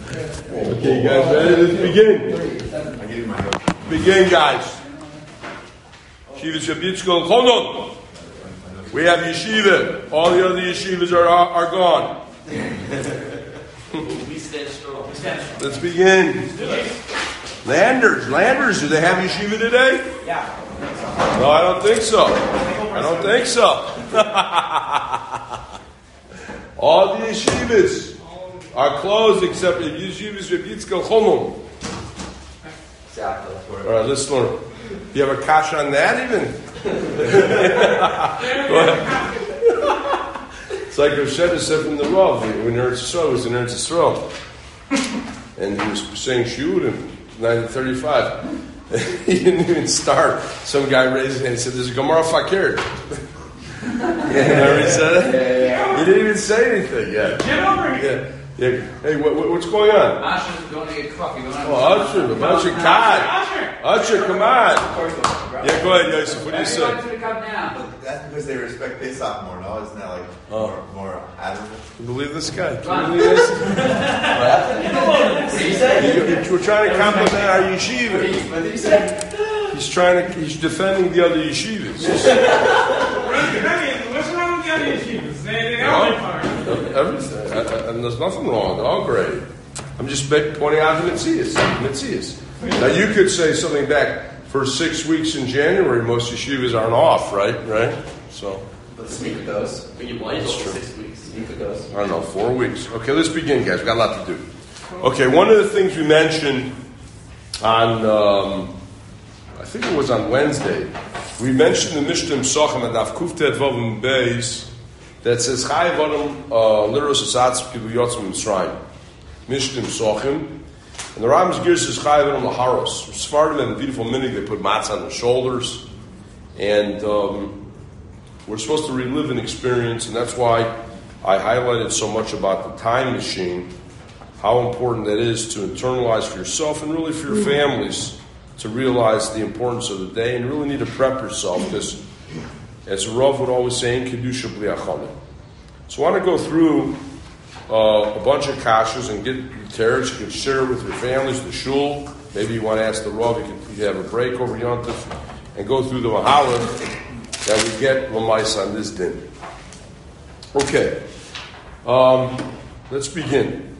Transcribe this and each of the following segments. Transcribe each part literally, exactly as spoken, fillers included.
Okay, guys, ready? Let's begin. Begin, guys. Yeshiva Shabitzko and Chondon. We have yeshiva. All the other yeshivas are are gone. We stand strong. Let's begin. Landers, Landers, do they have yeshiva today? Yeah. No, I don't think so. I don't think so. All the yeshivas are closed except the yeshivas of Yitzchak Chomon. Exactly. All right, let's learn. You have a kash on that even? Go ahead. It's like Rosh Hashanah said from the Rav when Eretz Yisrael was in Eretz Yisrael, and he was saying Shiyud in nineteen thirty-five. He didn't even start. Some guy raised his hand and said, "There's a Gemara Fakir." Yeah, remember he said it? Yeah, yeah. He didn't even say anything yet. Get over here. Yeah, yeah. Hey, what, what, what's going on? Asher's going to get coffee. Oh, Usher, Usher, God. Usher, come on. Yeah, go ahead, Yosef. What do you say? Everyone's going to come down. That's because they respect Pesach more, no? Isn't that like Oh. more, more admirable? You believe this guy? Do Right. you believe this? What did he say? You- you- We're trying to compliment our yeshiva. What did he say? He's trying to, he's defending the other yeshivas. What's wrong with the other yeshivas? They, they all are. Everything. I- I- And there's nothing wrong. They're all great. I'm just make- pointing out the mitzias. Mitzias. Now you could say something back. For six weeks in January, most yeshivas aren't off, right? Right? So, But speak of those. But you blame That's for true. six weeks. Speak of those. I don't know, four weeks. Okay, let's begin, guys. We've got a lot to do. Okay, one of the things we mentioned on, um, I think it was on Wednesday, we mentioned the Mishnah Sochem and Avkuftet Vavim Beis that says, Chai Vadam Liros Asatz Kibu Yotzim Mitzrayim. Mishnah Sochem. And the Rambam's gear says, Chai Vadam Laharos. Sfardim and beautiful minig, they put mats on their shoulders. And um, we're supposed to relive an experience, and that's why I highlighted so much about the time machine, how important that is to internalize for yourself and really for your families to realize the importance of the day and really need to prep yourself because, as Rav would always say, in Kedusha Bli Achamim. So I want to go through uh, a bunch of kashas and get tears. You can share it with your families, the shul. Maybe you want to ask the Rav, you can you have a break over Yom Tov and go through the Mahalach that we get Lamais on this din. Okay, um, let's begin.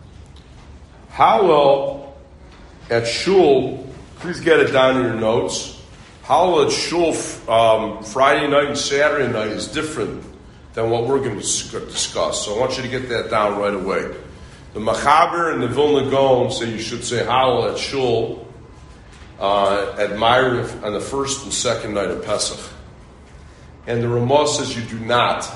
Hallel at shul, please get it down in your notes. Hallel at shul um, Friday night and Saturday night is different than what we're going to discuss. So I want you to get that down right away. The Machaber and the Vilna Gaon say you should say Hallel at shul uh, at Ma'ariv on the first and second night of Pesach. And the Ramah says you do not.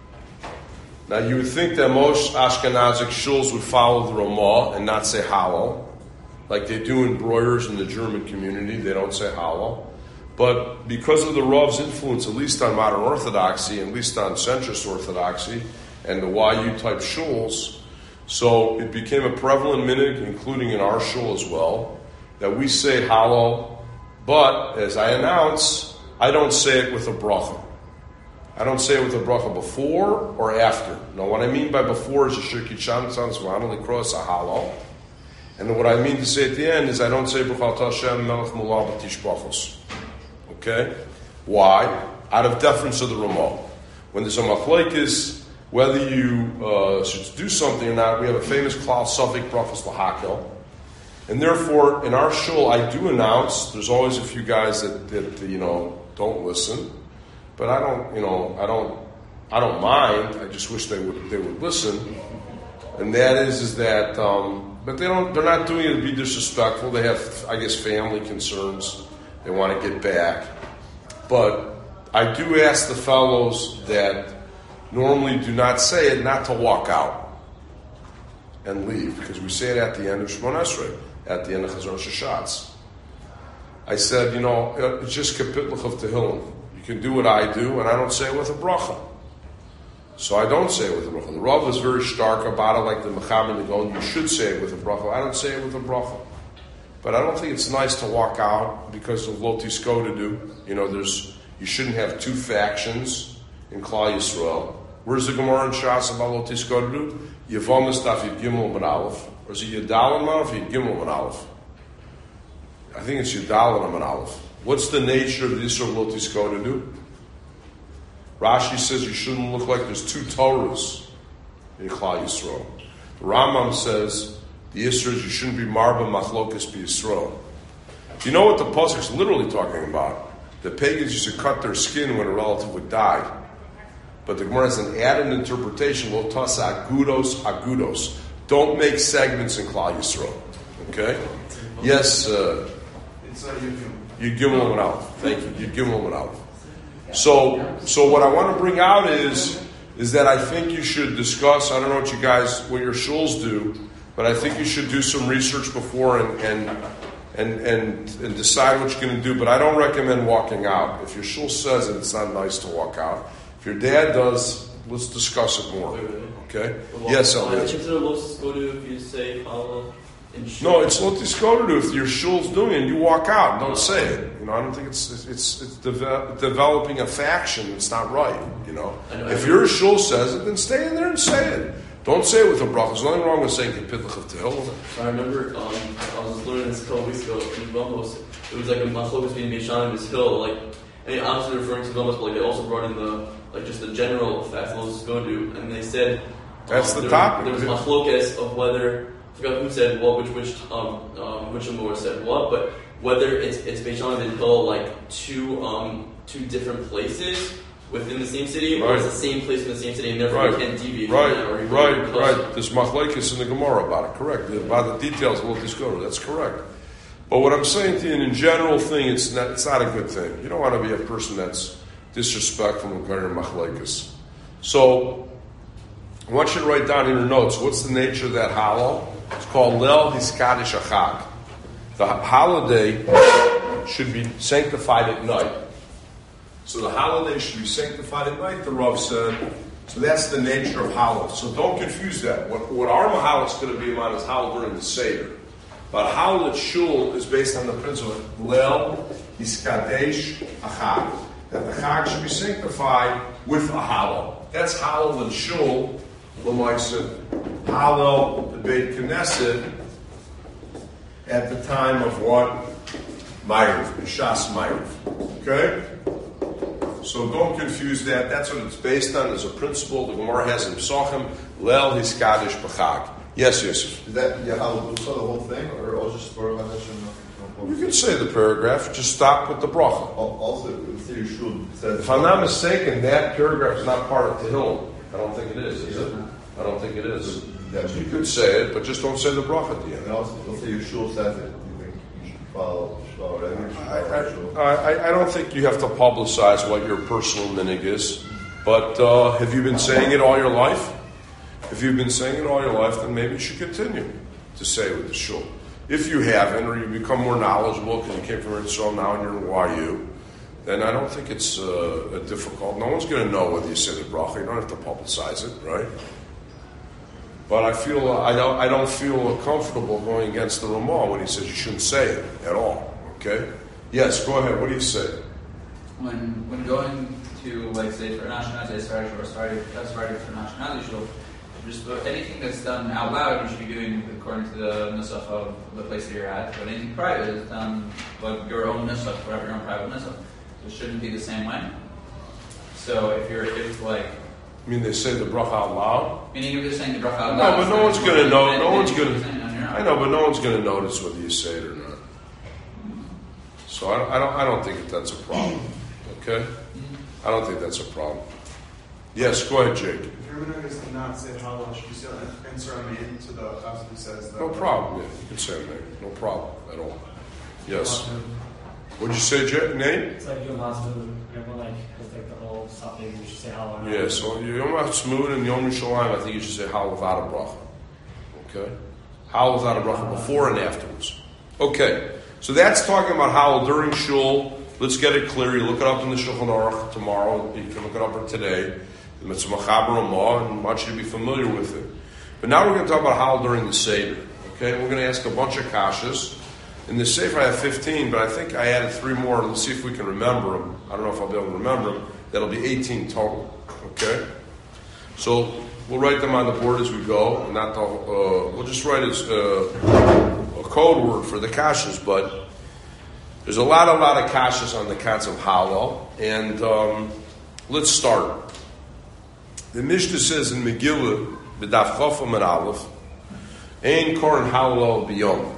Now you would think that most Ashkenazic shuls would follow the Ramah and not say Hallel, like they do in Breuers in the German community. They don't say Hallel. But because of the Rav's influence, at least on modern Orthodoxy, at least on centrist Orthodoxy, and the Y U type shuls, so it became a prevalent minhag, including in our shul as well, that we say Hallel, but as I announce, I don't say it with a bracha. I don't say it with a bracha before or after. Now, what I mean by before is a shirkit sham tzan zvanali cross a Hallel, and what I mean to say at the end is I don't say B'chal Hashem Melech Mulav B'Tishbachos. Okay, why? Out of deference to the Ramah. When there's a machlokes, whether you uh, should do something or not, we have a famous klal Safek brachos lahakel, and therefore in our shul I do announce. There's always a few guys that, that you know don't listen. But I don't, you know, I don't, I don't mind. I just wish they would, they would listen. And that is, is that, um, but they don't, they're not doing it to be disrespectful. They have, I guess, family concerns. They want to get back. But I do ask the fellows that normally do not say it, not to walk out and leave, because we say it at the end of Shemon Esrei, at the end of Chazon Shashatz. I said, you know, it's just kapitlach of Tehillim. You can do what I do, and I don't say it with a bracha. So I don't say it with a bracha. The Rav is very stark about it, like the Mechaber and the Gaon. You should say it with a bracha. I don't say it with a bracha. But I don't think it's nice to walk out because of lo tisko to do. You know, there's you shouldn't have two factions in Klal Yisrael. Where's the Gemara in Shas about Lo Tiskodu? Yevamis Daf Yud Gimel Ben Aleph. Or is it Yudal and Aleph or Yud Gimel Ben Aleph? I think it's Yudal and Aleph. What's the nature of the Yisro Lo Tiskodu? Rashi says you shouldn't look like there's two Torahs in Klal Yisrael. The Rambam says the Yisro is you shouldn't be Marba Machlokas Be Yisrael. Do you know what the pasuk is literally talking about? The pagans used to cut their skin when a relative would die. But the Gemara has an added interpretation, Lo Tasa Agudos Agudos. Don't make segments in Klal Yisrael. Okay? Yes, uh, Yud Gimel and Aleph. Thank you. Yud Gimel and Aleph. So, so what I want to bring out is, is that I think you should discuss, I don't know what you guys, what your shuls do, but I think you should do some research before and, and, and, and, and decide what you're going to do. But I don't recommend walking out. If your shul says it, it's not nice to walk out. If your dad does, let's discuss it more. Okay? Yes, Elliot. I consider Los Skodu if you say Halal. No, it's what this go to do. If your shul's doing it, you walk out and don't say it. You know, I don't think it's it's it's deve- developing a faction. It's not right. You know, know if your shul says it, then stay in there and say it. Don't say it with a bracha. There's nothing wrong with saying Kepitach of Tehillah. I remember um, I was just learning this a couple weeks ago in Vamos. It was like a machlokas being Beishan of his hill. Like, I mean, obviously referring to Vamos, but like they also brought in the like just the general facts of Los Skodu, and they said that's um, the there, topic. There was machlokas of whether. I forgot who said what, which which um um which Amor said what, but whether it's it's Beishan and Hill like two um two different places within the same city, right. or it's the same place in the same city, and therefore right. you can't deviate. Right, from that, or you right, right. right. There's machlekes in the Gemara about it. Correct. About the details of what this go to. That's correct. But what I'm saying to you, in general thing, it's not it's not a good thing. You don't want to be a person that's disrespectful regarding machlekes. So I want you to write down in your notes what's the nature of that halal. It's called Lel Hiskadish Achag. The holiday should be sanctified at night. So the holiday should be sanctified at night, the Rav said. So that's the nature of halal. So don't confuse that. What, what our mahalal is going to be about is halal during the Seder. But halal at Shul is based on the principle of Lel Hiskadesh Achag. That the Chag should be sanctified with a halal. That's halal at Shul. L'maisa Halal the Beit Knesset at the time of what? Ma'ariv, Shas Ma'ariv. Okay? So don't confuse that. That's what it's based on. There's a principle the Gemara has in Psachim, Lel Hiskadish B'chag. Yes, Yosef. Is that Yahal Busa, the whole thing, or just for You can say the paragraph, just stop with the bracha. Also, the Yeshua says. If I'm not mistaken, that paragraph is not part of Tehillim. I don't think it is, is it? I don't think it is. You could say it, but just don't say the bracha at the end. And also, let's say Yeshua says it. You think you should follow Shua, I, I, I, I don't think you have to publicize what your personal minig is. But uh, have you been saying it all your life? If you've been saying it all your life, then maybe you should continue to say it with the shul. If you haven't, or you become more knowledgeable because you came from Israel now and you're in Y U, then I don't think it's uh, difficult. No one's going to know whether you say the bracha. You don't have to publicize it, right? But I feel uh, I don't I don't feel comfortable going against the Ramah when he says you shouldn't say it at all. Okay? Yes, go ahead. What do you say? When when going to like say for Ashkenazi Sephardic or Sephardic Sephardic for Ashkenazi shul, just anything that's done out loud you should be doing according to the nusach of the place that you're at. But anything private is done like your own nusach, whatever your own private nusach. So it shouldn't be the same way. So if you're if like I mean, they say the bracha out loud. meaning if you're saying the bracha out No, loud, but no one's going to know. No one's going to. to. I know, but no one's going to notice whether you say it or not. So I don't. I don't, I don't think that that's a problem. Okay, I don't think that's a problem. Yes, go ahead, Jake. If your minhag is to not say halal, should you still insert a name to the passage that says that? No problem. Yeah, you can say it, name. No problem at all. Yes. What'd you say, Jake? Name? It's like Yom HaSmud. Everyone like has like the whole something you should say halal. Yeah. So Yom HaSmud and Yom Yerushalayim, I think you should say halal without a bracha. Okay. Halal without a bracha before and afterwards. Okay. So that's talking about halal during shul. Let's get it clear. You look it up in the Shulchan Aruch tomorrow. You can look it up today. The Mitzvah Machaber Ramah, and I want you to be familiar with it. But now we're going to talk about halal during the Seder. Okay, we're going to ask a bunch of kashas. In the Sefer I have fifteen, but I think I added three more. Let's see if we can remember them. I don't know if I'll be able to remember them. That'll be eighteen total. Okay? So we'll write them on the board as we go. Not the, uh, we'll just write as uh, a code word for the kashas, but there's a lot, a lot of kashas on the concept of halal. And um, let's start. The Mishnah says in Megillah, b'daf chofam and aleph, ein koren halal biyom.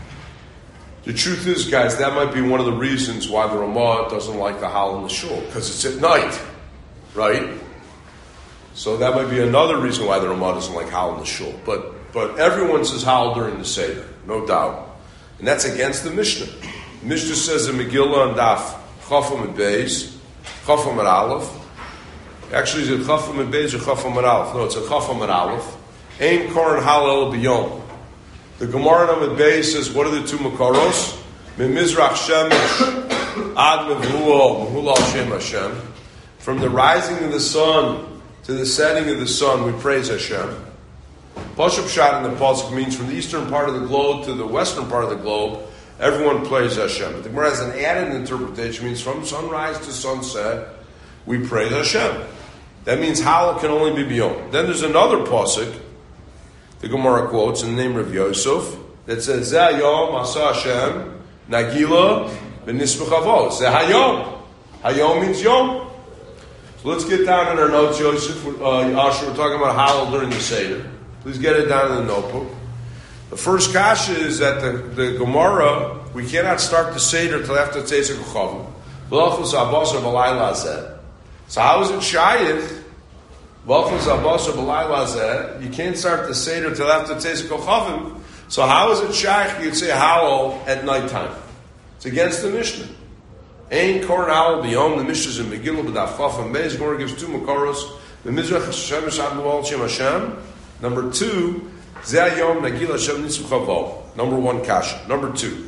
The truth is, guys, that might be one of the reasons why the Ramah doesn't like the halal in the shul, because it's at night, right? So that might be another reason why the Ramah doesn't like halal in the shul. But but everyone says halal during the Seder, no doubt. And that's against the Mishnah. The Mishnah says in Megillah and Daf, Chafam and Beis, Chafam and Aleph. Actually, is it Chafam and Beis or Chafam and Aleph? No, it's a Chafam and Aleph. Ein koren halal biyom. The Gemara Namid Beis says, what are the two Makaros? Min Mizrach Shemesh ad Mevhuol, Mevhuol Shem Hashem. From the rising of the sun to the setting of the sun, we praise Hashem. Pashup Pshat in the Pasuk means from the eastern part of the globe to the western part of the globe, everyone prays Hashem. But the Gemara has an added interpretation, means from sunrise to sunset, we praise Hashem. That means halal can only be beyond. Then there's another Pasuk, the Gemara quotes in the name of Yosef, that says, Zeh hayom asa Hashem nagila v'nismech avos. Zeh hayom. Hayom means yom. So let's get down in our notes, Yosef. Uh, Asher, we're talking about halal during the Seder. Please get it down in the notebook. The first kasha is that the, the Gemara, we cannot start the Seder till after Tzeitzek Chavim. V'lachus abasar b'layla hazeh. So how is it shayich? V'lachus abasar b'layla hazeh. You can't start the Seder till after Tzeitzek Chavim. So how is it shayich? You'd say halal at nighttime. It's against the Mishnah. Ein koren halal biyom. The Mishnah is in Megillah b'daf chaf and beis. Gemara gives two makaros. The Mizrach Shemesh ad Mevhuol Shem Hashem. Number two, Zeh hayom nagila Hashem nismech avos. Number one kasha. Number two.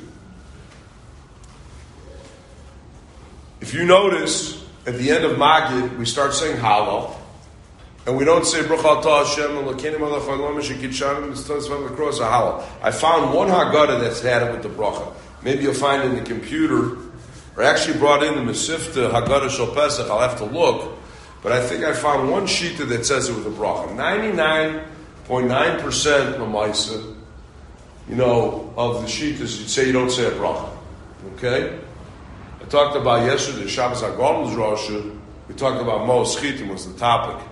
If you notice, at the end of Magid, we start saying halal, and we don't say Bracha Atah Hashem Elokeinu Melech Haolam Asher Kidshanu Mitzvah L'Kros halal. I found one Haggadah that's had it with the bracha. Maybe you'll find it in the computer, or actually brought in the Mesifta Haggadah Shel Pesach. I'll have to look, but I think I found one shita that says it with a bracha. Ninety-nine point nine percent Lamaisa, you know, of the shitas you'd say you don't say a bracha. Okay. I talked about yesterday, Shabbos HaGadol's Rosh, we talked about Mos Chitim was the topic.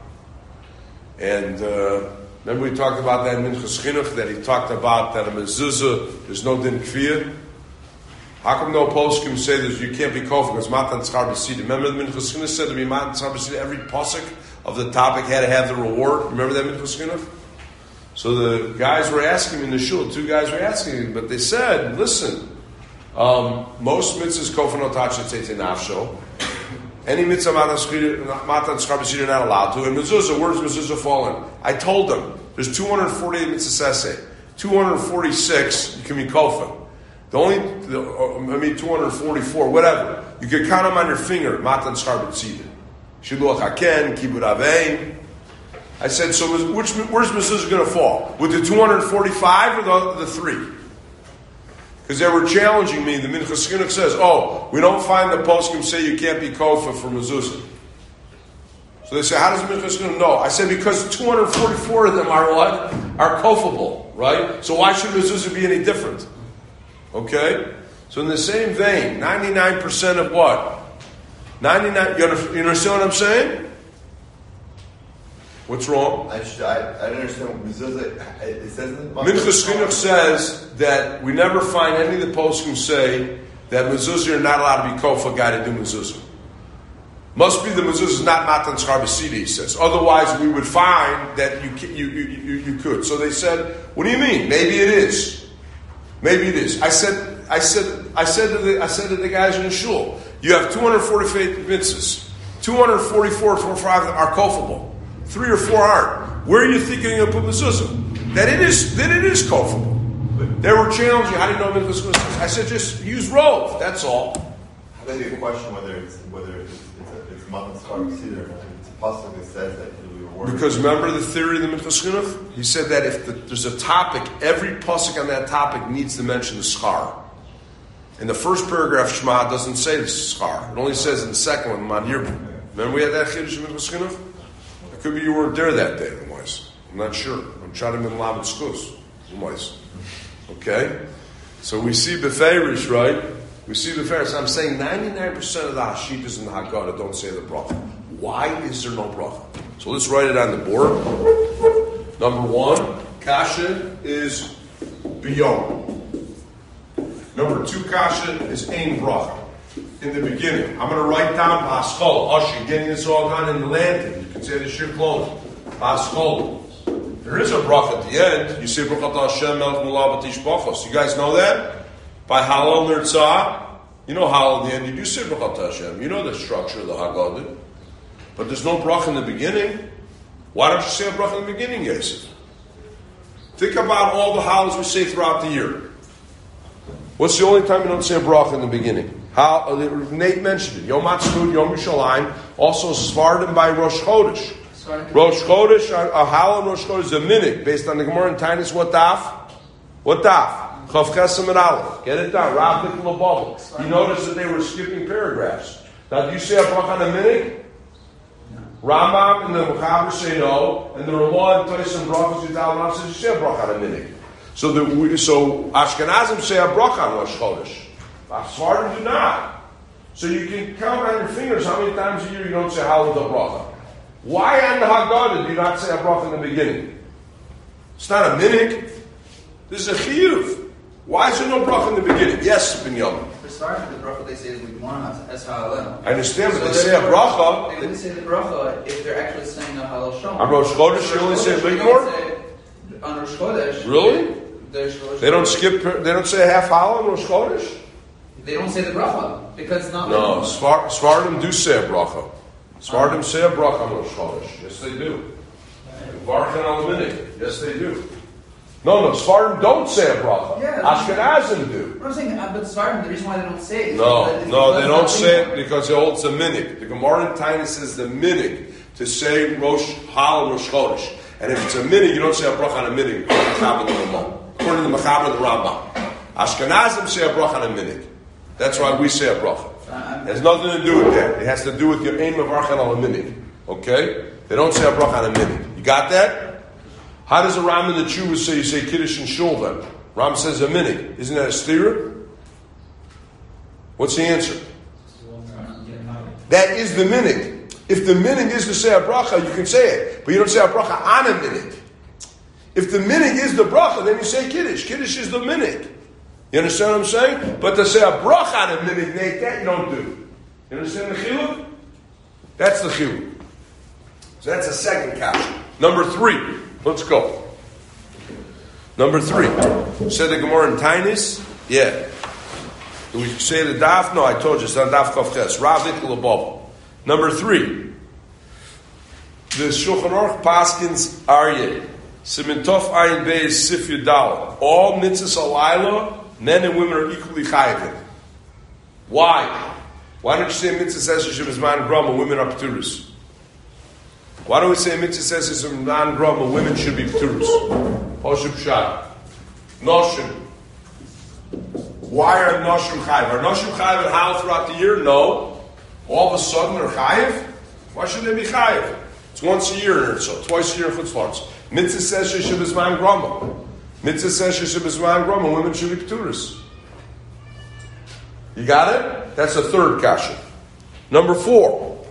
And uh, remember we talked about that in Minchas Chinuch, that he talked about that a mezuzah, there's no din kfir. How come no poskim say that you can't be kofar because matan tzchar b'sida? Remember the Minchas Chinuch said to be matan tzchar b'sida, every posuk of the topic had to have the reward. Remember that Minchas Chinuch? So the guys were asking me in the shul, two guys were asking me, but they said, listen, Um, most mitzvahs kofar no tachas tzeitzei nafsho. Any mitzvah matan tzchar b'sida you're not allowed to. And mezuzah, where's mezuzah fallen? I told them there's two hundred forty-eight mitzvahs essay, two hundred forty-six you can be kofar. The only, the, I mean, two hundred forty-four, whatever. You can count them on your finger. Matan tzchar b'sida, shiluach haken, kibud avein. I said, so which, where's mezuzah going to fall? With the two hundred forty-five or the, the three? Because they were challenging me. The Minchas Chinuch says, oh, we don't find the poskim say you can't be kofar for mezuzah. So they say, how does the Minchas Chinuch know? I said, because two hundred forty-four of them are what? Are kofable, right? So why should mezuzah be any different? Okay? So in the same vein, ninety-nine percent of what? ninety-nine, you understand what I'm saying? What's wrong? I, should, I, I don't understand what mezuzah, it says in the Minchas Chinuch says that we never find any of the poskim say that mezuzah you're not allowed to be kofar guy to do mezuzah. Must be the mezuzah is not matan tzchar b'sida, he says. Otherwise, we would find that you, you, you, you, you could. So they said, what do you mean? Maybe it is. Maybe it is. I said, I said, I said to the, I said to the guys in the shul, you have two hundred forty-eight mitzvahs. two hundred forty-four, four, five are kofable. Three or four aren't. Where are you thinking you're going to put mezuzah? That it is, that it is kofable. They were challenging. How do you know mezuzah? I said, just use rove. That's all. How about you question whether it's whether it's it's, it's matan tzchar b'sida or not? It's a pasuk that says that it'll be rewarded. Because remember the theory of the Minchas Chinuch? He said that if the, there's a topic, every pasuk on that topic needs to mention the schar. In the first paragraph, Shema doesn't say the schar. It only says in the second one, man here. Remember we had that chiddush in Minchas Chinuch? Could be you weren't there that day, Umois. I'm not sure. I'm trying to min lamet skus, Umois. Okay? So we see Beferish, right? We see Beferish. I'm saying ninety-nine percent of the Hashitas in the Haggadah don't say the bracha. Why is there no bracha? So let's write it on the board. Number one, kasha is biyom. Number two, kasha is ein bracha. In the beginning, I'm going to write down Paschal, Ushi, getting this all done in the lantern. You can say the shir closed. Paschal. There is a bracha at the end. You say Brachat Hashem Melech Mulav B'Tish Bachos. You guys know that? By Halal Nirtzah. You know Halal at the end. You do say Brachat Hashem. You know the structure of the Haggadah. But there's no bracha in the beginning. Why don't you say a bracha in the beginning, Yosef? Think about all the Halals we say throughout the year. What's the only time you don't say a bracha in the beginning? How uh, Nate mentioned it. Yom Ha'atzmaut, Yom Yerushalayim. Also Svardim by Rosh Chodesh. Rosh Chodesh, a Halal and Rosh Chodesh is a minute based on the Gemara in Tainus. What daf? What daf? Chav Chesem and Aleph. Get it down. Rav Nicola Bubble. You notice that they were skipping paragraphs. Now, do you say a bracha on a minute? Rambam and the Mechaber say no, and the Ramah and Toys and Brachas Yital Ram says you say a bracha on a minute. So the so Ashkenazim say a bracha on Rosh Chodesh. Sfardim do not. So you can count on your fingers how many times a year you don't say Halal the bracha. Why on the Haggadah do you not say a bracha in the beginning? It's not a minhag. This is a chiyuv. Why is there no bracha in the beginning? Yes, Binyamin. For starting the bracha, they say is Ligmon as Halal. I understand, but so they say a bracha. They wouldn't say the bracha if they're actually saying a Halal Shom. On Rosh Chodesh, you only say Ligmor? On Rosh Chodesh. Really? They don't skip, they don't say a half Halal on Rosh Chodesh? They don't say the bracha because it's not. No, Sfar, Svardim do say a bracha. Svardim say a bracha on Rosh Chodesh. Yes, they do. Varchan al minik. Yes, they do. No, no, Svardim don't say a bracha. Yeah, Ashkenazim do. What I'm saying, uh, but Svardim, the reason why they don't say it. No, is no, they don't not say it because it holds the minik. The Gemara in Tainus says the minik to say Rosh Hal Rosh Chodesh. And if it's a minik, you don't say a bracha on a minik. According to the Mechaber and the Rambam. Ashkenazim say a bracha on a minik. That's why we say a bracha. It has nothing to do with that. It has to do with your aim of archan al minik. Okay? They don't say a bracha on a minik. You got that? How does a Ram in the Chuvah say you say Kiddush and Shul then? Ram says a minik. Isn't that a stira? What's the answer? That is the minik. If the minik is to say a bracha, you can say it. But you don't say a bracha on a minik. If the minik is the bracha, then you say Kiddush. Kiddush is the minik. You understand what I'm saying? But to say a bracha on a minik, Nate, that you don't do. You understand the chiluk? That's the chiluk. So that's the second kasha. Number three. Let's go. Number three. Said the Gemara in Tainus? Yeah. Do we say the daf? No, I told you. It's not daf kaf ches. Rav Nicola Bubble. Number three. The Shulchan Aruch Paskins Aryeh. Simin Tov Ayin Beis Sif Yudal. All mitzvahs alayla, men and women are equally chayavim. Why? Why don't you say mitzvah says Shemizman Grum and women are p'turus? Why don't we say mitzvah says Shemizman Grum and women should be p'turus? Hoshub Shad. Noshim. Why are Noshim chayav? Are Noshim chayav at how throughout the year? No. All of a sudden they're chayav? Why should they be chayav? It's once a year or so, twice a year in chutzpahs. Mitzvah says Shemizman Grum. Mitzvah says Shemizman Grum and women should be p'turus. You got it? That's the third kasha. Number four.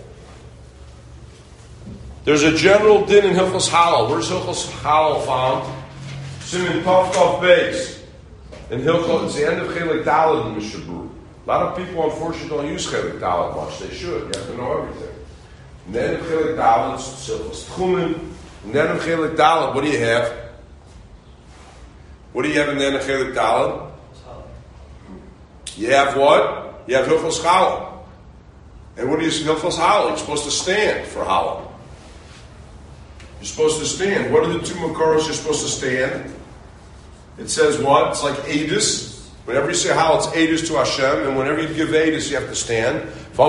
There's a general din in Hilchos Halal. Where's Hilchos Halal found? Simin Tov Tov Beis. In Hilchos, it's the end of Chelik Daled in Mishabur. A lot of people, unfortunately, don't use Chelik Daled much. They should. You have to know everything. And then of Chelik Daled, it's Hilchos Tchumen. And then of Chelik Daled, what do you have? What do you have in the end of Chelik Daled? You have what? You have Hilchos Halal. And what do you see Hilchos Halal? You're supposed to stand for Halal. You're supposed to stand. What are the two Makaros you're supposed to stand? It says what? It's like Edus. Whenever you say Halal, it's Edus to Hashem. And whenever you give Edus, you have to stand.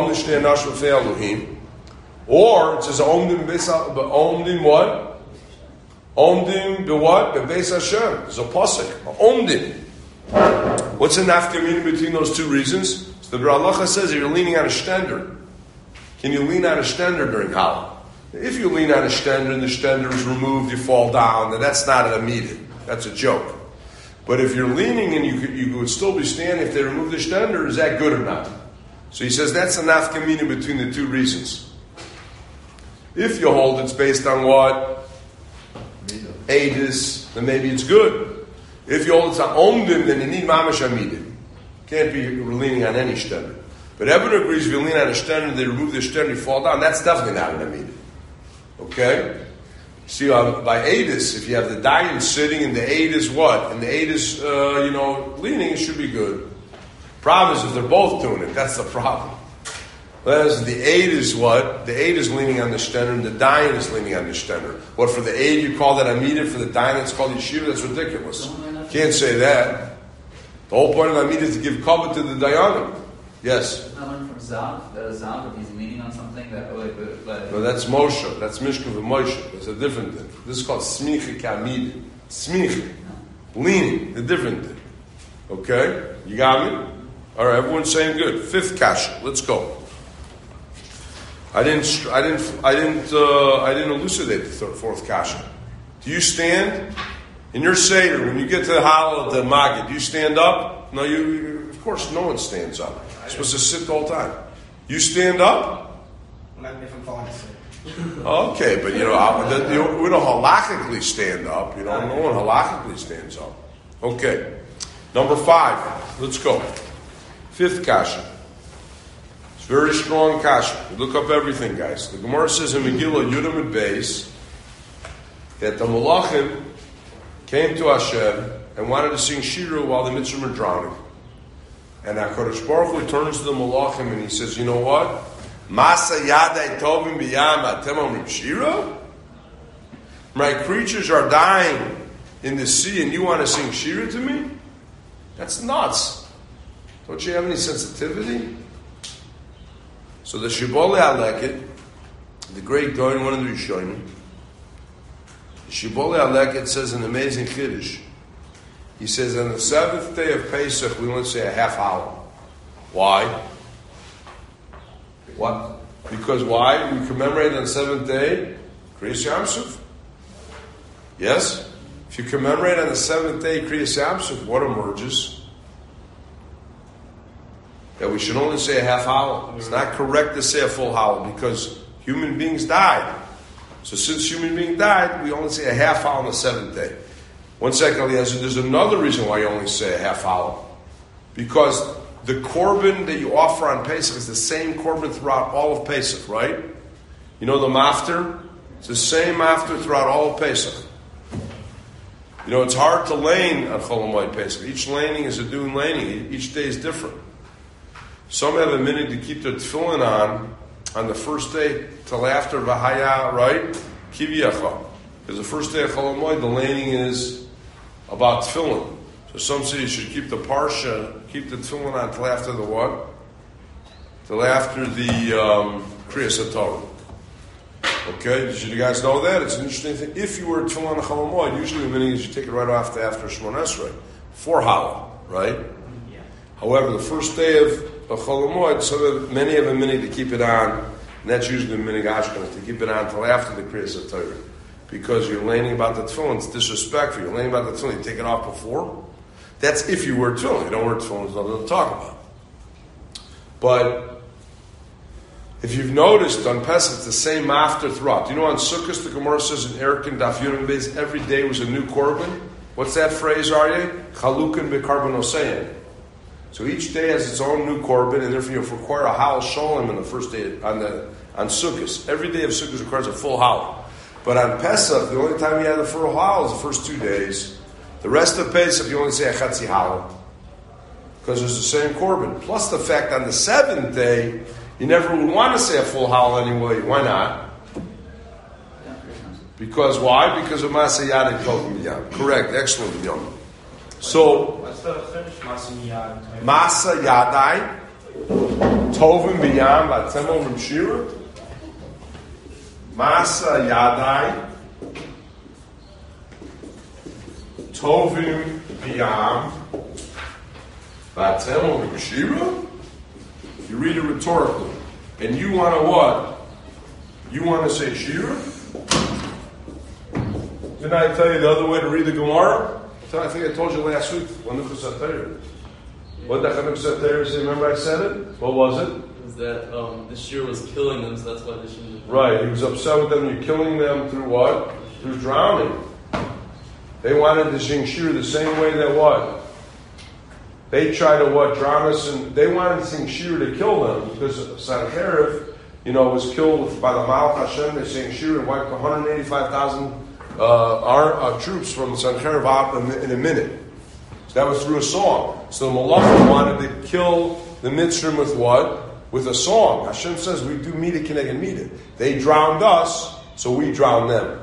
Or it says Omdim what? Omdim be what? Bebeis Hashem. There's a pasuk. Omdim. What's the nafkamina between those two reasons? So the B'ralacha says that you're leaning on a stender. Can you lean on a stender during Halal? If you lean on a stender and the stender is removed, you fall down, then that's not an amida. That's a joke. But if you're leaning and you could, you would still be standing if they remove the stender, is that good or not? So he says that's a nafkamina between the two reasons. If you hold it's based on what? Aedis, then maybe it's good. If you hold it's on omdim, then you need mamash amida. Can't be leaning on any stender. But everyone agrees if you lean on a stender, they remove the stender, you fall down, that's definitely not an amida. Okay? See, um, by Aedis, if you have the dayan sitting and the aid is what? And the aid is, uh, you know, leaning, it should be good. Problem is if they're both doing it, that's the problem. Whereas the aid is what? The aid is leaning on the stender and the dayan is leaning on the stender. What, for the aid you call that amida, for the dayan it's called yeshiva? That's ridiculous. Can't say that. The whole point of amida is to give cover to the dayanim. Yes? I learned from Zav, that a Zav, if he's leaning on something that, like, like No, that's Moshe. That's Mishkan of Moshe. That's a different thing. This is called smicha kamid. Smicha. Leaning. The different thing. Okay? You got me? All right, everyone's saying good. Fifth kasha. Let's go. I didn't, I didn't, I didn't, uh, I didn't elucidate the third, fourth kasha. Do you stand? In your Seder, when you get to the hall of the Maggid, do you stand up? No, you, you, of course, no one stands up. You're supposed to sit the whole time. You stand up? Not if I'm falling asleep. Okay, but you know, I- the- the- we don't halakhically stand up. You know, no one halakhically stands up. Okay, number five. Let's go. Fifth kasha. It's very strong kasha. You look up everything, guys. The Gemara says in Megillah Yudam and Beis that the Malachim came to Hashem and wanted to sing Shiru while the Mitzvah were drowning. And HaKadosh Baruch Hu turns to the Malachim and he says, you know what? Masa yadai tovim b'yam atem omrim Shira? My creatures are dying in the sea and you want to sing Shira to me? That's nuts. Don't you have any sensitivity? So the Shibbolei Aleket, the great Goyen, one of the Rishonim, the Shibbolei Aleket says an amazing Kiddush. He says on the seventh day of Pesach, we only say a half hour. Why? What? Because why? We commemorate on the seventh day, Kriyas Yamsuf. Yes? If you commemorate on the seventh day, Kriyas Yamsuf, what emerges? That we should only say a half hour. It's not correct to say a full hour because human beings died. So since human being died, we only say a half hour on the seventh day. One second, Eliezer, there's another reason why you only say a half hour. Because the korban that you offer on Pesach is the same korban throughout all of Pesach, right? You know the mafter? It's the same mafter throughout all of Pesach. You know, it's hard to lane on Chol Hamoed Pesach. Each laning is a dune laning. Each day is different. Some have a minute to keep their tefillin on on the first day till after Vahaya, right? Kiviyacha. Because the first day of Chol Hamoed, the laning is about tefillin. So some say you should keep the parsha, keep the tefillin on till after the what? Till after the um, Kriyas HaTorah. Okay, did you guys know that? It's an interesting thing. If you were tefillin on Chol Hamoed, usually the meaning is you take it right off after Shemon Esrei, for Hallel, right? Yeah. However, the first day of, of Chol Hamoed, some of, many have a minute to keep it on, and that's usually the minig Ashkenaz, to keep it on till after the Kriyas HaTorah. Because you're laying about the tefillin, it's disrespectful. You're laying about the tefillin, you take it off before. That's if you wear tefillin. You don't wear tefillin, there's nothing to talk about. But if you've noticed on Pesach, it's the same after throughout. Do you know on Sukkot, the Gemara says in Erkin, Daf Yudam Beis, every day was a new korban? What's that phrase, Aryeh? Chalukin bekarban osein. So each day has its own new korban, and therefore you require a hal sholem on the first day, on the on Sukkot. Every day of Sukkot requires a full hal. But on Pesach, the only time you have the full hal is the first two days. The rest of Pesach, you only say a chatzi hal. Because there's the same korban. Plus the fact on the seventh day, you never would want to say a full hal anyway. Why not? Because why? Because of Masa Yadai Tovim B'Yam. Correct. Excellent, B'Yam. So, What's the finish? Masiyad. Masa Yadai Tovim B'Yam V'Atem Omrim Shira. Masa Yadai Tovim B'Yam V'Atem Omrim Shira. You read it rhetorically. And you want to what? You want to say Shira? Didn't I tell you the other way to read the Gemara? I think I told you last week. What did the Chanukah Satayr say? Remember I said it? What was it? It was that um, the Shira was killing them, so that's why they shouldn't. Right. He was upset with them. You're killing them through what? Through drowning. They wanted to sing Shira the same way that what? They tried to what? Drown us, and they wanted to sing Shira to kill them because Sancherib, you know, was killed by the Malach Hashem. They sang Shira and wiped one hundred eighty-five thousand uh, our uh, troops from Sancherib out in, in a minute. So that was through a song. So the Malachim wanted to kill the Mitzrim with what? With a song. Hashem says we do Mida Keneged Mida. They drowned us, so we drowned them.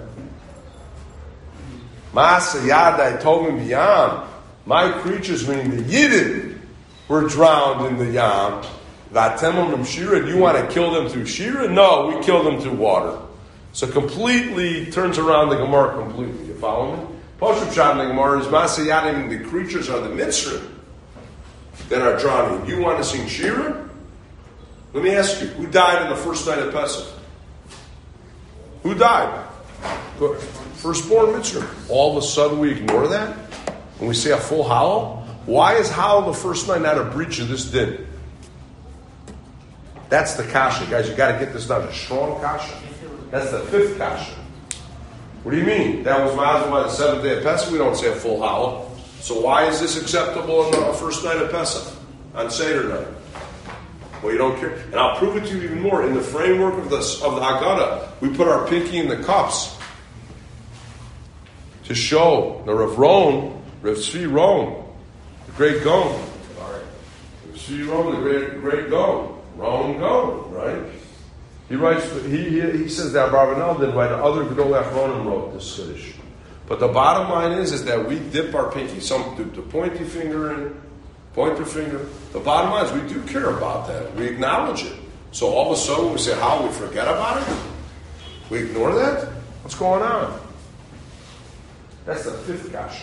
Masa Yadai Tovim B'Yam. My creatures, meaning the Yidden, were drowned in the Yam. Vatemim from Shira. Do you want to kill them through Shira? No, we kill them through water. So completely turns around the Gemara completely. You follow me? Poshup Shad in the Gemara is Masa Yadim. The creatures are the Mitzrim that are drowning. Do you want to sing Shira? Let me ask you, who died in the first night of Pesach? Who died? Firstborn Mitzrim. All of a sudden we ignore that? When we say a full hollow? Why is hollow the first night not a breach of this din? That's the kasha. Guys, you got to get this down. A strong kasha. That's the fifth kasha. What do you mean? That was Mazal by the seventh day of Pesach. We don't say a full hollow. So why is this acceptable on the first night of Pesach? On Seder night? Well, you don't care. And I'll prove it to you even more. In the framework of the, of the Haggadah, we put our pinky in the cups to show the Rav Ron, Rav Tzvi Ron, the great Gaon. Rav Tzvi Ron, the great, great Gaon. Ron Gaon, right? He writes, he, he, he says that Abarbanel didn't write, other Gedolei Achronim wrote this Kiddush. But the bottom line is, is that we dip our pinky, some do the pointy finger in, pointer finger. The bottom line is we do care about that. We acknowledge it. So all of a sudden we say, how, we forget about it? We ignore that? What's going on? That's the fifth kasha.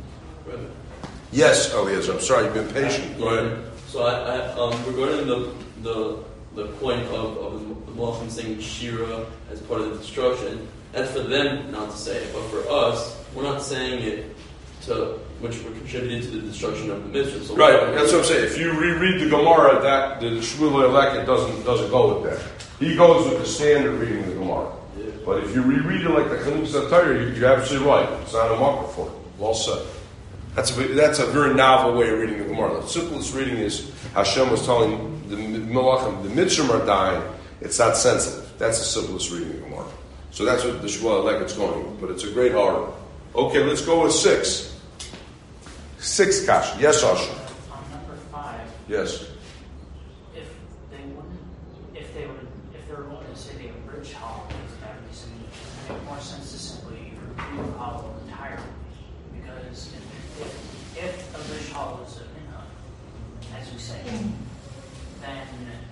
Yes, Eliezer, I'm sorry, you've been patient. Go ahead. So I, I um, regarding the the the point of, of the Malachim saying Shira as part of the destruction, that's for them not to say it. But for us, we're not saying it to which we're contributing to the destruction of the Mitzvah. So right, that's what I'm saying. If you reread the Gemara, that the Shmuel Elek doesn't doesn't go with that. He goes with the standard reading of the Gemara. Yeah. But if you reread it like the Chanukah Satayr, you're absolutely right. It's not a marker for it. Well said. That's a, that's a very novel way of reading the Gemara. The simplest reading is Hashem was telling the Malachim, the Mitzrim are dying. It's not sensitive. That's the simplest reading of the Gemara. So that's what the Shmuel Elek is going with. But it's a great horror. Okay, let's go with six. Six kasha. Yes, Asha. On number five. Yes. If they wouldn't, if they would, if they were going to say they abridge hollow, that would be make more sense to simply remove hollow entirely, because if, if, if abridge hollow is a minhag, as we say, then.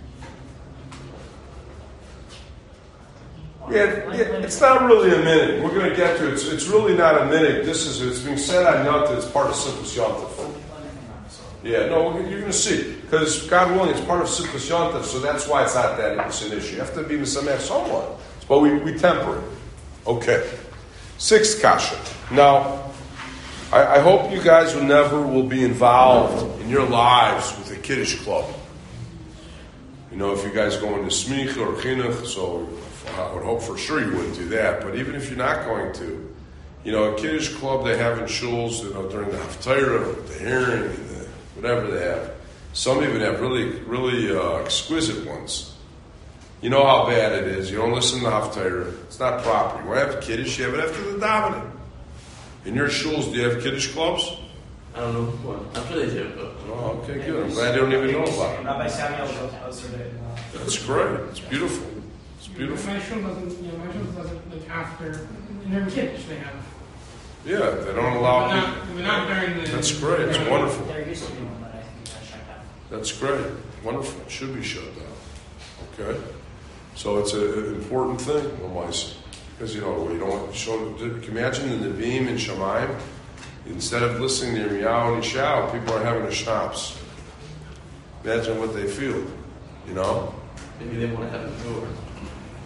Yeah, yeah, it's not really a minute. We're going to get to it. It's, it's really not a minute. This is it's being said on Yontif. It's part of Simchas Yontif. Yeah, no, you're going to see because God willing, it's part of Simchas Yontif. So that's why it's not that it's an issue. You have to be misamech someone, but we, we temper it. Okay, sixth kasha. Now, I, I hope you guys will never will be involved in your lives with a Kiddush club. You know, if you guys go into Smicha or Chinuch, so. I would hope for sure you wouldn't do that, but even if you're not going to, you know, a Kiddush club they have in shuls, you know, during the Haftarah, the hearing, and the, whatever they have. Some even have really, really uh, exquisite ones. You know how bad it is. You don't listen to Haftarah. It's not proper. You want to have Kiddush, you have it after the davening. In your shuls, do you have Kiddush clubs? I don't know what. I'm sure they do, but. Oh, okay, good. I'm glad they don't even know about it. Rabbi Samuel hosted it. That's great. It's beautiful. Beautiful. My shul doesn't, you know, my shul doesn't, like, after, in their Kiddush they have. Yeah, they don't allow But not, but not during the... That's great. It's during- wonderful. There used to be one, but I think it got shut down. That's great. Wonderful. It should be shut down. Okay? So it's an important thing, otherwise, because, you know, you don't show, can you imagine in the Nevi'im and Shamayim, instead of listening to Yirmiyahu and Yeshua, people are having a schnapps. Imagine what they feel, you know? Maybe they want to have a door.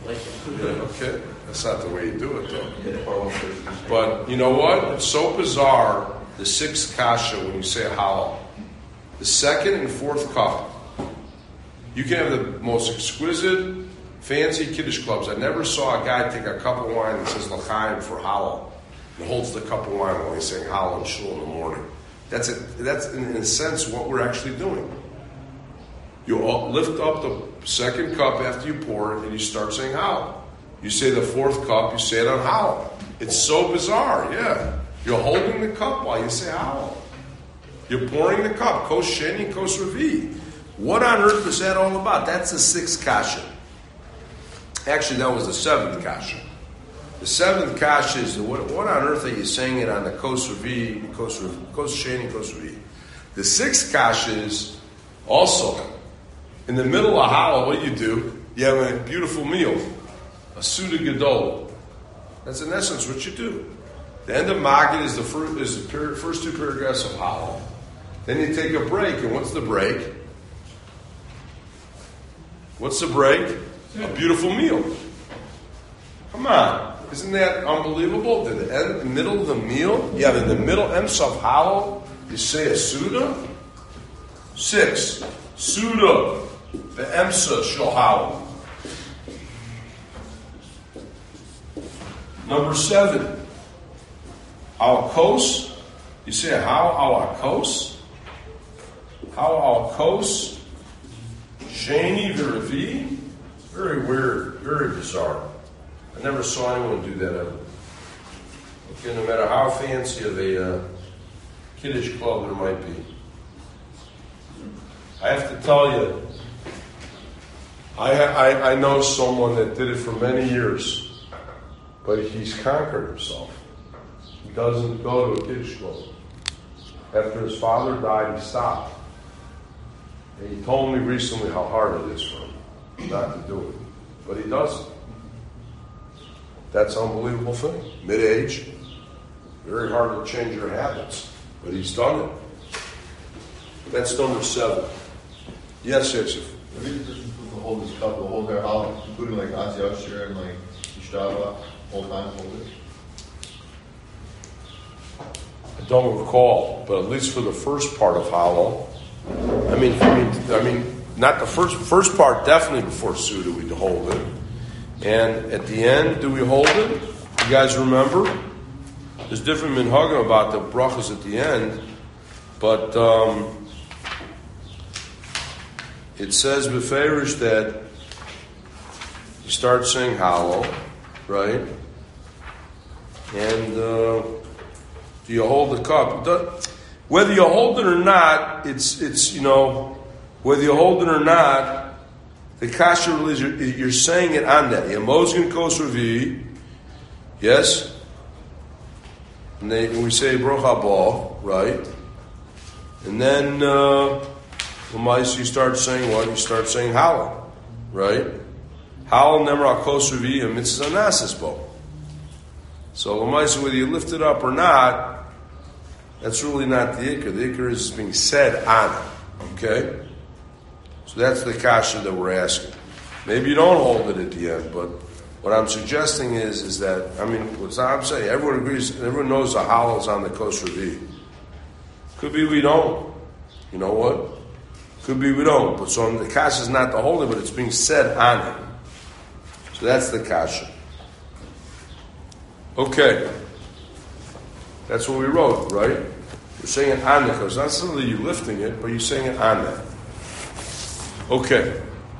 like Okay, that's not the way you do it, though. yeah. Or one person. But you know what? It's so bizarre, the sixth kasha, when you say halal. The second and fourth cup, you can have the most exquisite, fancy Kiddush clubs. I never saw a guy take a cup of wine and says l'chaim for halal and holds the cup of wine while he's saying halal in shul in the morning. That's a, that's in, in a sense what we're actually doing. You all lift up the second cup after you pour it and you start saying halal. You say the fourth cup, you say it on halal. It's so bizarre, yeah. You're holding the cup while you say halal. You're pouring the cup, kos sheni, kos revi. What on earth is that all about? That's the sixth kasha. Actually, that was the seventh kasha. The seventh kasha is, what, what on earth are you saying it on the kos revi, kos revi, kos sheni, kos revi? The sixth kasha is also, in the middle of halal, what do you do? You have a beautiful meal, a suda gadol. That's in essence what you do. The end of Maggid is the first, is the per, first two paragraphs of halal. Then you take a break, and what's the break? What's the break? A beautiful meal. Come on. Isn't that unbelievable? The, end, the middle of the meal? Yeah, in the middle, ems of halal, you say a suda. Six. Suda. The emsa shel halal. Number seven. Al kos. You say how al kos? How al kos? Sheni v'revi. Very weird, very bizarre. I never saw anyone do that ever. Okay, no matter how fancy of a uh, Kiddush club there might be. I have to tell you, I, I, I know someone that did it for many years, but he's conquered himself. He doesn't go to a Kiddush club. After his father died, he stopped. And he told me recently how hard it is for him not to do it. But he doesn't. That's an unbelievable thing. Mid-age, very hard to change your habits. But he's done it. That's number seven. Yes, Yosef. Maybe the person who hold his cup, the whole their halal, including like Asi Asher and like Ishtava, whole time hold it. I don't recall, but at least for the first part of halal, I mean, I mean, I mean, not the first first part. Definitely before Suda, we hold it, and at the end, do we hold it? You guys remember? There's different minhagim about the brachas at the end, but um, it says beferish that you start saying halal, right? And uh, do you hold the cup? Whether you hold it or not, it's it's you know, whether you hold it or not, the kasha is you're, you're saying it on that. Yamozgan kos revi, yes, and, they, and we say Baruch haba, right? And then uh, you start saying what? You start saying halal, right? Halal nemra kos revi and mitzvah nasis bo. So l'maisa, whether you lift it up or not, that's really not the ikar. The ikar is being said on it. Okay? So that's the kasha that we're asking. Maybe you don't hold it at the end, but what I'm suggesting is, is that, I mean, what's I'm saying, everyone agrees, everyone knows the halal is on the kos revi. Could be we don't. You know what? Could be we don't. But so the kasha is not the holy, but it's being said on it. So that's the kasha. Okay. That's what we wrote, right? You're saying it on the kos. Not simply you lifting it, but you're saying it on that. Okay.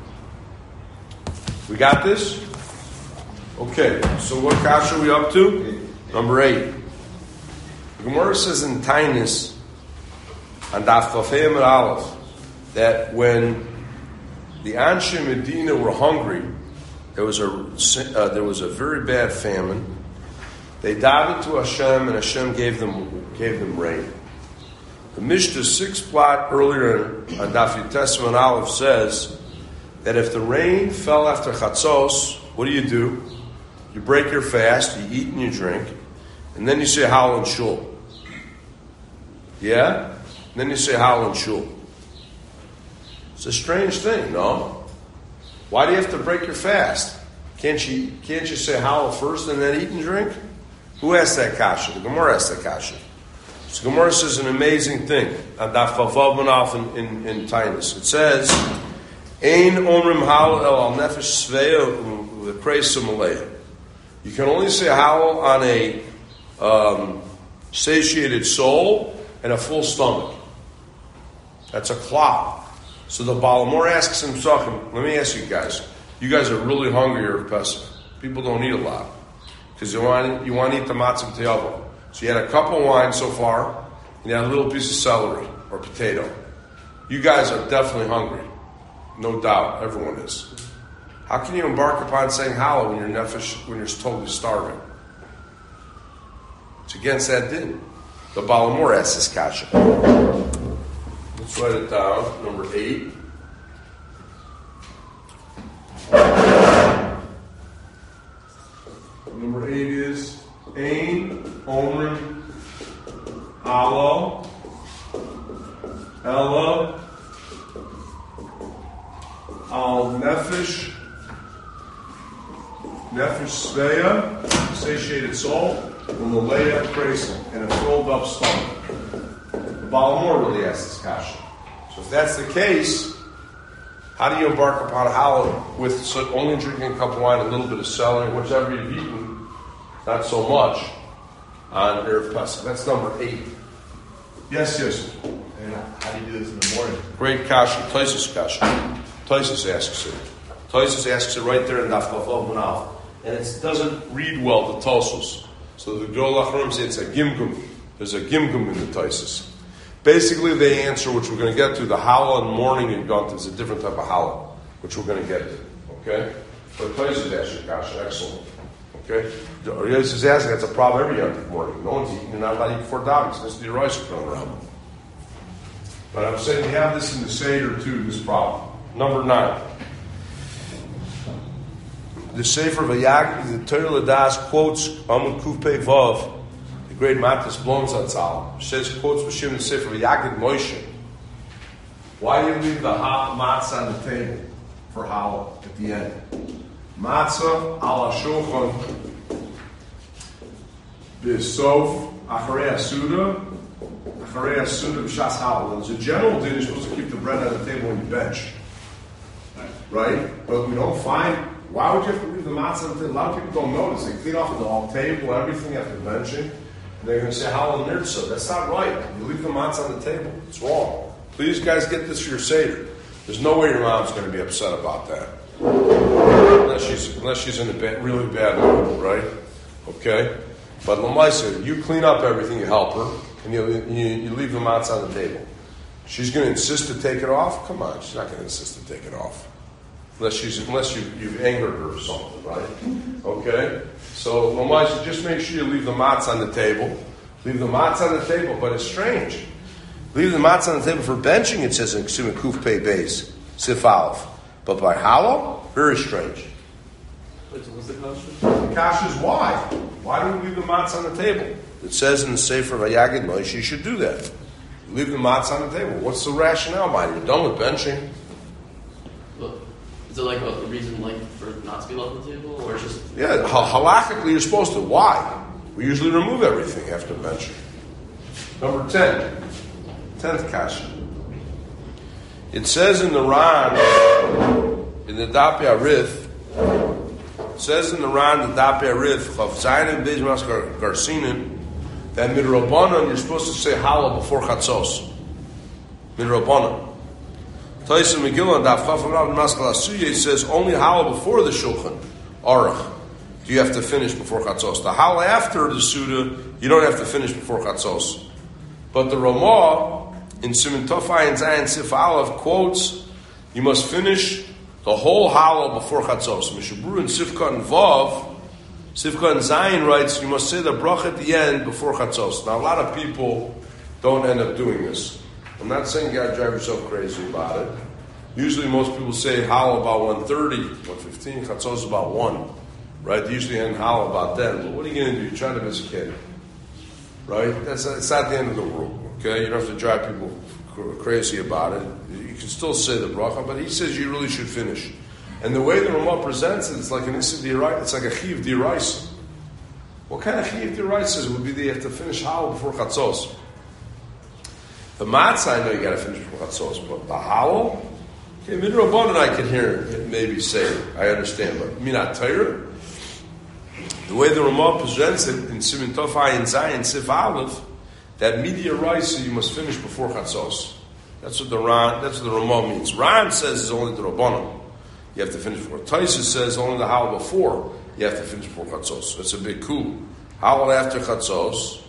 We got this? Okay. So what kasha are we up to? Number eight. The Gemara says in Tainus, on Daf Kafayim and Aleph, that when the Anshe Medina were hungry, there was a uh, there was a very bad famine. They davened to Hashem, and Hashem gave them gave them rain. The Mishnah six plot earlier on Daf Yutes and Aleph says that if the rain fell after Chatzos, what do you do? You break your fast, you eat and you drink, and then you say Hallel and Shul. Yeah? And then you say Hallel and Shul. It's a strange thing, no? Why do you have to break your fast? Can't you can't you say halal first and then eat and drink? Who asked that kasha? The Gemara asked that kasha. So Gemara says an amazing thing. On Daf Vav Manaf in in, in Tainus. It says, "Ein omrim halal el al nefesh sveya l'kreisa maleya." You can only say halal on a um, satiated soul and a full stomach. That's a klal. So the Balamor asks himself, let me ask you guys, you guys are really hungry or Pesach. People don't eat a lot. Because you want, you want to eat the matzah b'tiyavo. So you had a cup of wine so far, and you had a little piece of celery or potato. You guys are definitely hungry. No doubt, everyone is. How can you embark upon saying halal when you're nefesh, when you're totally starving? It's against that din. The Balamor asks this kasha. Let's write it down. Number eight. Number eight is Ein Omrim Halal Ella Al Nefesh Nefesh Sveya, satiated soul, Umalaya Kreisa, and a filled up stomach. The Balamor really asks this kasha. So if that's the case, how do you embark upon halal with so only drinking a cup of wine, a little bit of celery, whichever you've eaten, not so much, on Erev Pesach? That's number eight. Yes, yes. And how do you do this in the morning? Great kasha, Taisus kasha. Taisus asks it. Taisus asks it right there in Daf Vav Manaf. And it doesn't read well, the Tosos. So the Gedol Achronim say it's a gimgum. There's a gimgum in the Taisus. Basically, they answer, which we're going to get to, the halal and morning in Gunt is a different type of halal, which we're going to get to. Okay? But Taisus asks kasha, excellent. Okay? Arias is asking, that's a problem every Yom morning. No one's eating, you're not allowed to eat before davening. This is the rice coming around. But I'm saying we have this in the Seder too, this problem. Number nine. The Sefer Vayag, the Torah Ladas quotes Amud Kuf Pei Vav, the great Matis Blonzatzal, says, quotes B'Shem the Sefer Vayagid Moshe. Why do you leave the hot matzah on the table for halal at the end? Matzah ala shulchan b'sof acharei asuda acharei asuda b'shas halal. There's a general din you're supposed to keep the bread on the table when you bench, right? But we don't find. Why would you have to leave the matzah on the table? A lot of people don't notice. They clean off the whole table, everything after benching, and they're going to say halal nirtza. That's not right. You leave the matzah on the table. It's wrong. Please, guys, get this for your seder. There's no way your mom's going to be upset about that. Unless she's, unless she's in a bad, really bad mood, right? Okay? But Lamaisa, you clean up everything, you help her, and you, you, you leave the matzah on the table. She's going to insist to take it off? Come on, she's not going to insist to take it off. Unless she's, unless you, you've angered her or something, right? Okay? So, Lamaisa, just make sure you leave the matzah on the table. Leave the matzah on the table, but it's strange. Leave the matzah on the table for benching, it says in Ksuma Kuf Pei Beis, Sif Aleph. But by halal, very strange. Wait, so what's the question? The kasha is why? Why do we leave the matzah on the table? It says in the Sefer Vayagid Moshe you should do that. Leave the matzah on the table. What's the rationale behind it? You're done with benching. Look, is it like a reason like for not to be left on the table, or just? Yeah, halachically you're supposed to. Why? We usually remove everything after benching. Number ten. Tenth kasha. It says in the Ran, in the Dapei Arif, it says in the Ran, the Dapei Arif, of Zayin Bijmas Garsinin, that midrabanan you're supposed to say halal before chatzos. Midrabanan. Taisa Megillah, Daf Chaf Rav Maskal Asuya says only halal before the shulchan aruch. Do you have to finish before chatzos? The halal after the suda, you don't have to finish before chatzos. But the Ramah in Siman Tofai and Zayin Sif Aleph quotes, you must finish the whole halal before chatzos. Mishabru and Sifka and Vav, Sifka and Zayin writes, you must say the brach at the end before chatzos. Now a lot of people don't end up doing this. I'm not saying you gotta drive yourself crazy about it. Usually most people say halal about one thirty, one fifteen, chatzos about one. Right? They usually end halal about ten. But what are you gonna do? You're trying to miss a kid. Right? That's it's not the end of the world. Okay, you don't have to drive people crazy about it. You can still say the bracha, but he says you really should finish. And the way the Ramah presents it, it's like an Issa D'Oraisa, it's like a Chiv D'Oraisa. What kind of Chiv D'Oraisa would be that you have to finish Halal before Chatzos? The Matzah, I know you got to finish before Chatzos, but the Halal, okay, Midrabanan I can hear it maybe say it. I understand, but Minat Torah, the way the Ramah presents it in Siman Tov Ayin Zayin Sif Aleph, that Media Raisa you must finish before Chatzos. That's what the Ran, that's what the Ramah means. Ran says it's only the Rabbanon. You have to finish before. Taisa says only the Halal before you have to finish before Chatzos. It's a big coup. Halal after Chatzos,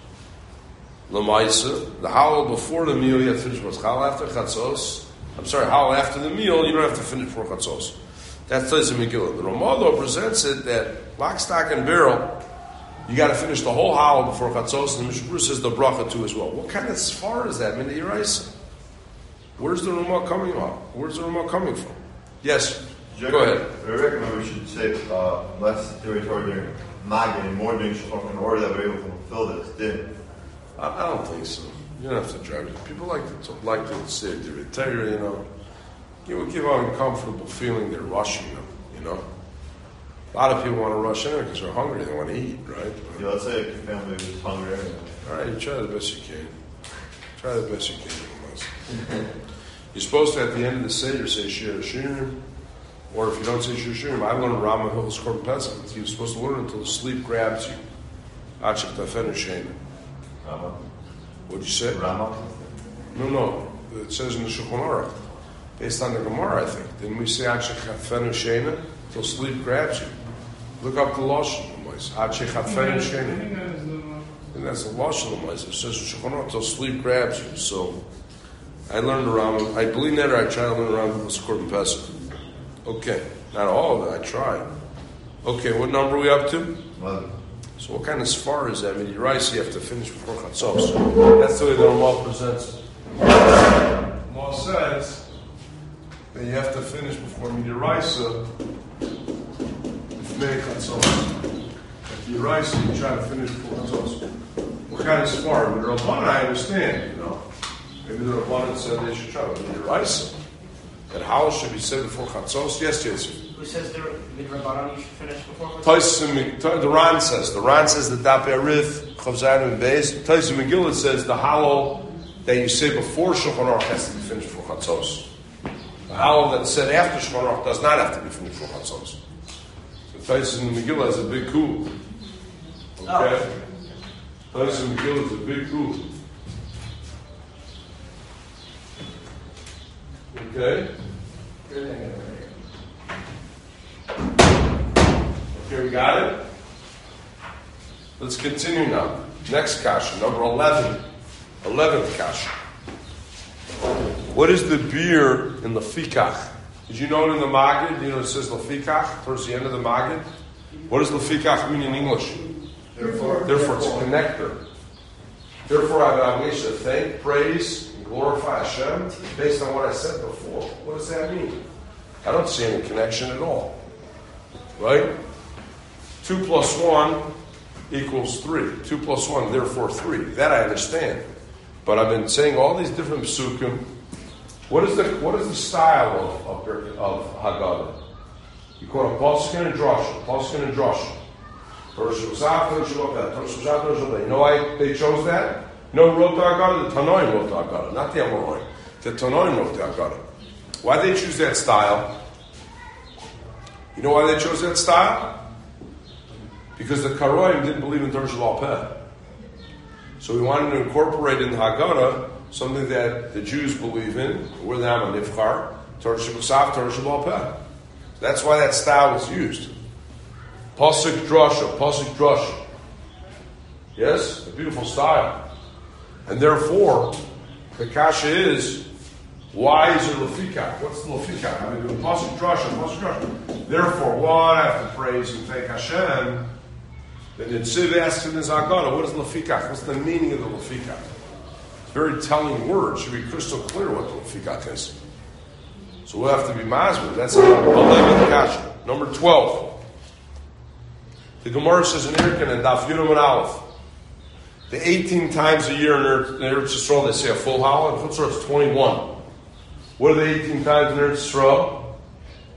Lamaisa. The Halal before the meal you have to finish before. Halal after Chatzos. I'm sorry, Halal after the meal you don't have to finish before Chatzos. That's Taisa Megillah. The Ramah though presents it that lock, stock, and barrel. You got to finish the whole Halal before Chatzos, and the Mishnah says the bracha too as well. What kind of sfar is that? Minei Raisa? Where's the Ramah coming from? Where's the Ramah coming from? Yes. Go ahead. I recommend we should say uh, less territory during Magid and more during Shulchan in order that we're able to fulfill this din. I, I don't think so. You don't have to drive it. People like to talk, like to say the Torah, you know. You would give an uncomfortable feeling they're rushing them, you know. A lot of people want to rush in because they're hungry. They want to eat, right? But, Yeah, let's say if your family is hungry anyway. all right, you try the best you can. Try the best you can. You're supposed to, at the end of the Seder, say Shir Hashirim. Or if you don't say Shir Hashirim, I learned Rama Hills Korban Pesach. You're supposed to learn until the sleep grabs you. Achik Tafen Shena. Rama. What'd you say? Rama. No, no. It says in the Shulchan Aruch. Based on the Gemara, I think. Didn't we say Achik Tafen Shena? Till sleep grabs you. Look up the Lashon. Achik Tafen Shena. And that's the Lashon. It says in Shulchan Aruch, till sleep grabs you. So, I learned the Rama. I believe that, or I try to learn the Rama Hills Korban Pesach. Okay, not all of it, I tried. Okay, what number are we up to? Eleven. So what kind of sfar is that? I mean, Raisa you have to finish before Chatzos. That's the way the Ramah presents it. Ramah says that you have to finish before Midiraisa if May Chatzos. If you Raisa, you try to finish before Chatzos. What kind of sfar? With Rabbanan, I understand, you know. Maybe the Rabbanan said they should try to Midiraisa. That Halal should be said before Chatzos? Yes, yes. Who says the Midrabanan you should finish before Chatzos? Taisim, the Ran says. The Ran says the Daf Arif, Chavzayin and Beis. Taisim Megillah says the Halal that you say before Shulchan Aruch has to be finished before Chatzos. The Halal that's said after Shulchan Aruch does not have to be finished before Chatzos. So Taisim Megillah is a big coup. Okay? Taisim Megillah is a big coup. Okay? Okay, we got it? Let's continue now. Next kasha, number eleven. Eleventh kasha. What is the beer in the Lefikach? Did you know it in the Magid? You know it says Lefikach towards the end of the Magid? What does Lefikach mean in English? Therefore, Therefore, it's a connector. Therefore, I have an obligation to thank, praise, and glorify Hashem based on what I said before. What does that mean? I don't see any connection at all. Right? Two plus one equals three. Two plus one, therefore three. That I understand. But I've been saying all these different psukim. What is the what is the style of of, of Haggadah? You call it Paskin and Drosha. Paskin and Drosha. You know why they chose that? No, wrote the Haggadah. The Tanoim wrote the Haggadah, not the Amoraim. The Tanoim wrote the Haggadah. Why did they choose that style? You know why they chose that style? Because the Karoim didn't believe in Torah Sheba'al Peh. So we wanted to incorporate in the Haggadah something that the Jews believe in. We're the Am HaNivchar, Torah Sheba'al Torah Sheba'al Peh. That's why that style was used. Pasuk Drasha, Pasuk Drasha. Yes? A beautiful style. And therefore, the kasha is, why is it Lefikach? What's the Lefikach? I mean, Pasuk Drasha, Pasuk Drasha. Therefore, what? I have to praise and thank Hashem. Then Nitziv asks in his Haggadah, what is Lefikach? What's the meaning of the Lefikach? It's a very telling word. It should be crystal clear what the Lefikach is. So we'll have to be mazmur. That's eleventh kasha. Number twelve. The Gemara says in Erkin and Daf Yudam and Aleph, the eighteen times a year in Eretz Yisrael they say a full Halal. In Chutzor it's twenty-one. What are the eighteen times in Eretz Yisrael?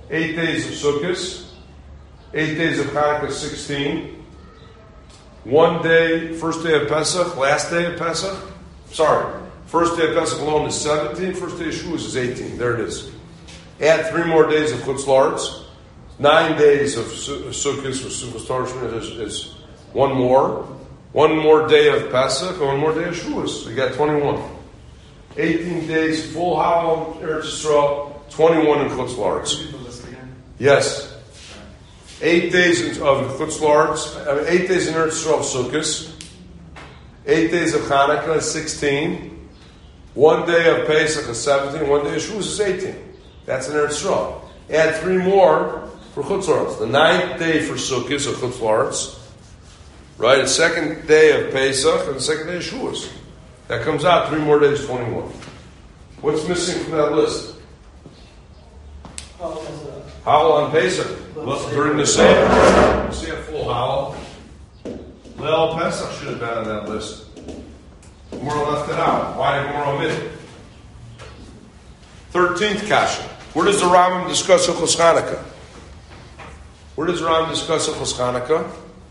Eight days of Sukkot. Eight days of Hanukkah, sixteen. One day, first day of Pesach, last day of Pesach. Sorry, first day of Pesach alone is seventeen. First day of Shavuos is eighteen. There it is. Add three more days of Chutz La'aretz. Nine days of Sukkot or Sukkot Torah is, is one more. One more day of Pesach and one more day of Shavuos. So you got twenty-one. eighteen days full Halal Eretz Yisrael, twenty-one in Chutz La'aretz. Read the list again. Yes. Eight days of Chutz La'aretz, I mean, eight days in Eretz Yisrael Sukkot. Eight days of Hanukkah, sixteen. One day of Pesach is seventeen. One day of Shavuos is eighteen. That's in Eretz Yisrael. Add three more for Chutz La'aretz. The ninth day for Sukkot of Chutz La'aretz. Right? The second day of Pesach and the second day of Shavuos. That comes out three more days, twenty-one. What's missing from that list? Halal on Pesach. Well, during the Seder. See a full Halal. Leil Pesach should have been on that list. Gemara left it out. Why did Gemara omit it? Thirteenth Kasha. Where does the Rambam discuss Hilchos Chanukah? Where does the Rambam discuss Hilchos Chanukah?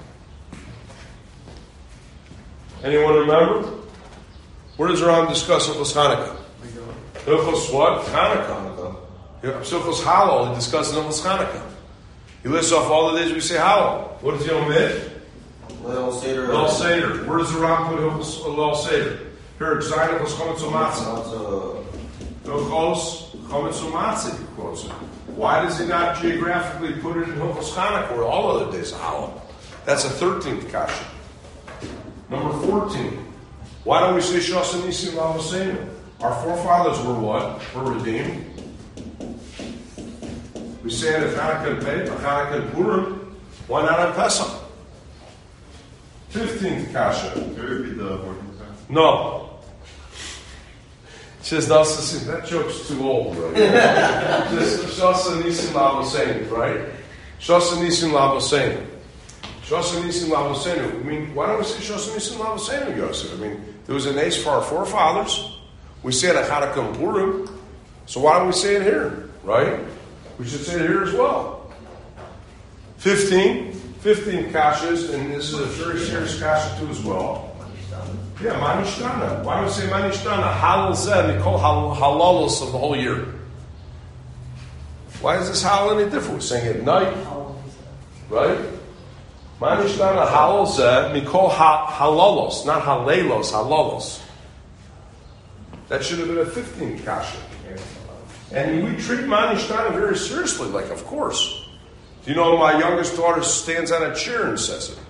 Anyone remember? Where does the Rambam discuss Hilchos Chanukah? Hilchos what? Chanukah. Hilchos Halal, he discusses Hilchos Chanukah. He lists off all the days we say Halal. What does he omit? Leil Seder. Leil Seder. Where does the Rambam put Hilchos Leil Seder? Here, Zayin Hilchos Chometz U'Matzah. Hilchos Chometz U'Matzah, he quotes it. Why does he not geographically put it in Hilchos Chanukah or all other days of Halal? That's a thirteenth kasha. Number fourteen. Why don't we say Shas Nisim L'Avoseinu? Our forefathers were what? Were redeemed. We say it at Hanukkah and Pesach, Hanukkah and Purim. Why not on Pesach? Fifteenth kasha. Can you repeat the fourteenth time? No. It says that joke's too old, right? Just Shas Nisim L'Avoseinu, right? Shas Nisim L'Avoseinu. Shas Nisim L'Avoseinu. I mean, why don't we say Shas Nisim L'Avoseinu, Yosef? I mean, there was an ace for our forefathers. We say it at Hanukkah and Purim. So why don't we say it here, right? We should say it here as well. Fifteen. Fifteen kashas, and this is a very serious kasha too as well. Yeah, Manishtana. Why do we say Manishtana? Halal Zeh, we call halalos of the whole year. Why is this halal any different? We're saying it at night, right? Manishtana halal Zeh, we call halalos, not halelos, halalos. That should have been a fifteenth kasha. And we treat Manishtana very seriously, like, of course. Do you know my youngest daughter stands on a chair and says it?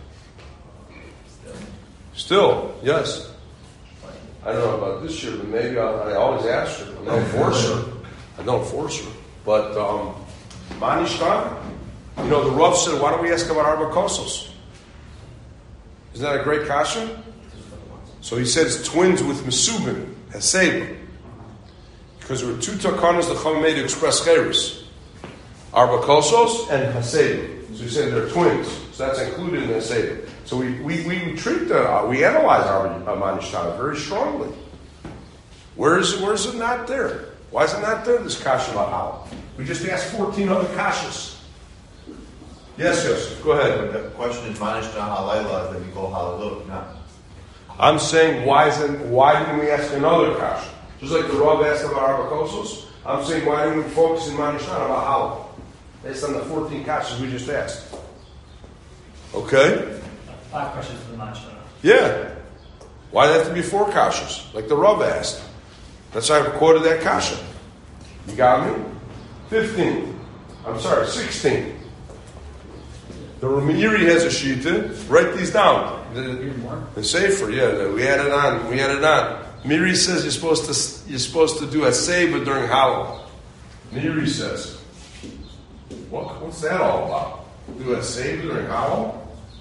Still, yes. I don't know about this year, but maybe I, I always ask her. I don't force her. I don't force her. But um, Manishtana, you know, the Rav said, why don't we ask about Arba Kosos? Isn't that a great kasha? So he said it's twins with Mesubin, Haseba. Because there were two takanas the Chachamim made to express Cheres. Arba Kosos and Haseba. So he said they're twins. So that's included in Haseba. So we, we, we treat the, uh, we analyze our uh, Manishtana very strongly. Where is it, where is it not there? Why is it not there, this kasha about Halal? We just asked fourteen other kashas. Yes, yes, go ahead. The question is Manishtana Halayla that we call Halalot, not. I'm saying, why isn't, why didn't we ask another kasha? Just like the Rav asked about Arba Kosos, I'm saying, why didn't we focus in Manishtana about Halal? Based on the fourteen kashas we just asked. Okay? Five questions for the Manishtana. Yeah. Why did it have to be four kashas? Like the Rav asked. That's why I quoted that kasha. You got me? Fifteen. I'm sorry, sixteen. The Ramiri has a shita. Write these down. The, the Sefer, yeah, we added on. We added on. Miri says you're supposed to you're supposed to do a seva during Halal. Miri says. What, what's that all about? Do a seva during Halal?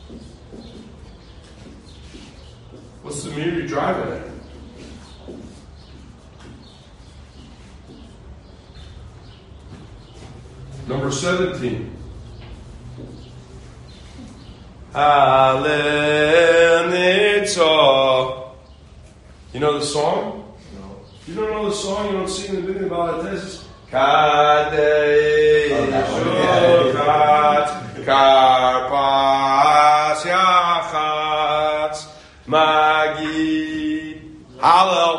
What's the Miri driving at? Number seventeen. Halenitza. You know the song? No. You don't know the song? You don't sing the beginning of Alatesis? Kadei Shukat Karpas Yachatz Magid Hallel.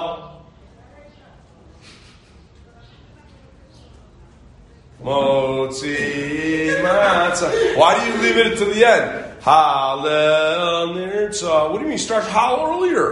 Motzi Matzah. Why do you leave it to the end? Hallel Nirtzah. What do you mean start Hallel earlier?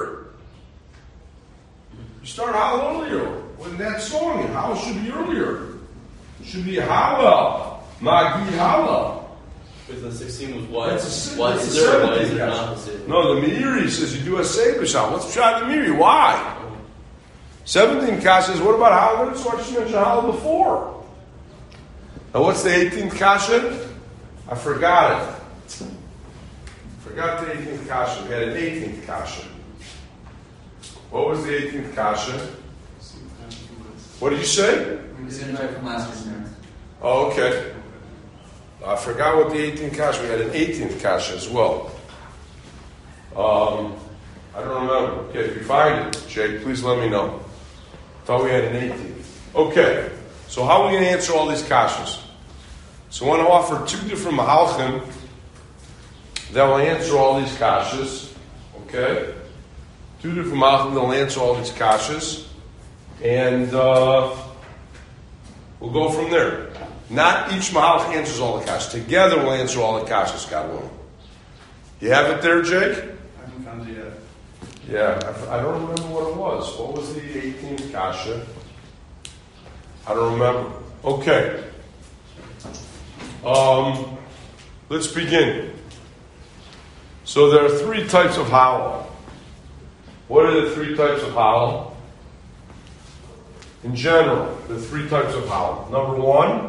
You start Hallel earlier. When that song, Hallel should be earlier. It should be Hallel. Magid Hallel. Because the sixteen was why. That's a sin- Why that's is a there? Why seventeen is there kasha. not the same? No, the Meiri says you do a Seder Shal. What's Pshat the Meiri? Why? seventeen kasha says, what about Hallel? That's why you mentioned Hallel before. Now what's the eighteenth kasha? I forgot it. Forgot the eighteenth kasha. We had an eighteenth kasha. What was the eighteenth kasha? What did you say? He's going to try from last year's notes. Oh, okay. I forgot what the eighteenth kasha. We had an eighteenth kasha as well. Um, I don't remember. Okay, if you find it, Jake, please let me know. Thought we had an eighteenth. Okay. So how are we going to answer all these kashas? So I want to offer two different mahalchim that will answer all these kashas. Okay? Two different mahalchim that will answer all these kashas. And uh, we'll go from there. Not each mahalch answers all the kashas. Together we'll answer all the kashas, God willing. You have it there, Jake? I haven't found it yet. Yeah, I, I don't remember what it was. What was the eighteenth kasha? I don't remember. Okay. Um, let's begin. So there are three types of halal. What are the three types of halal? In general, the three types of halal. Number one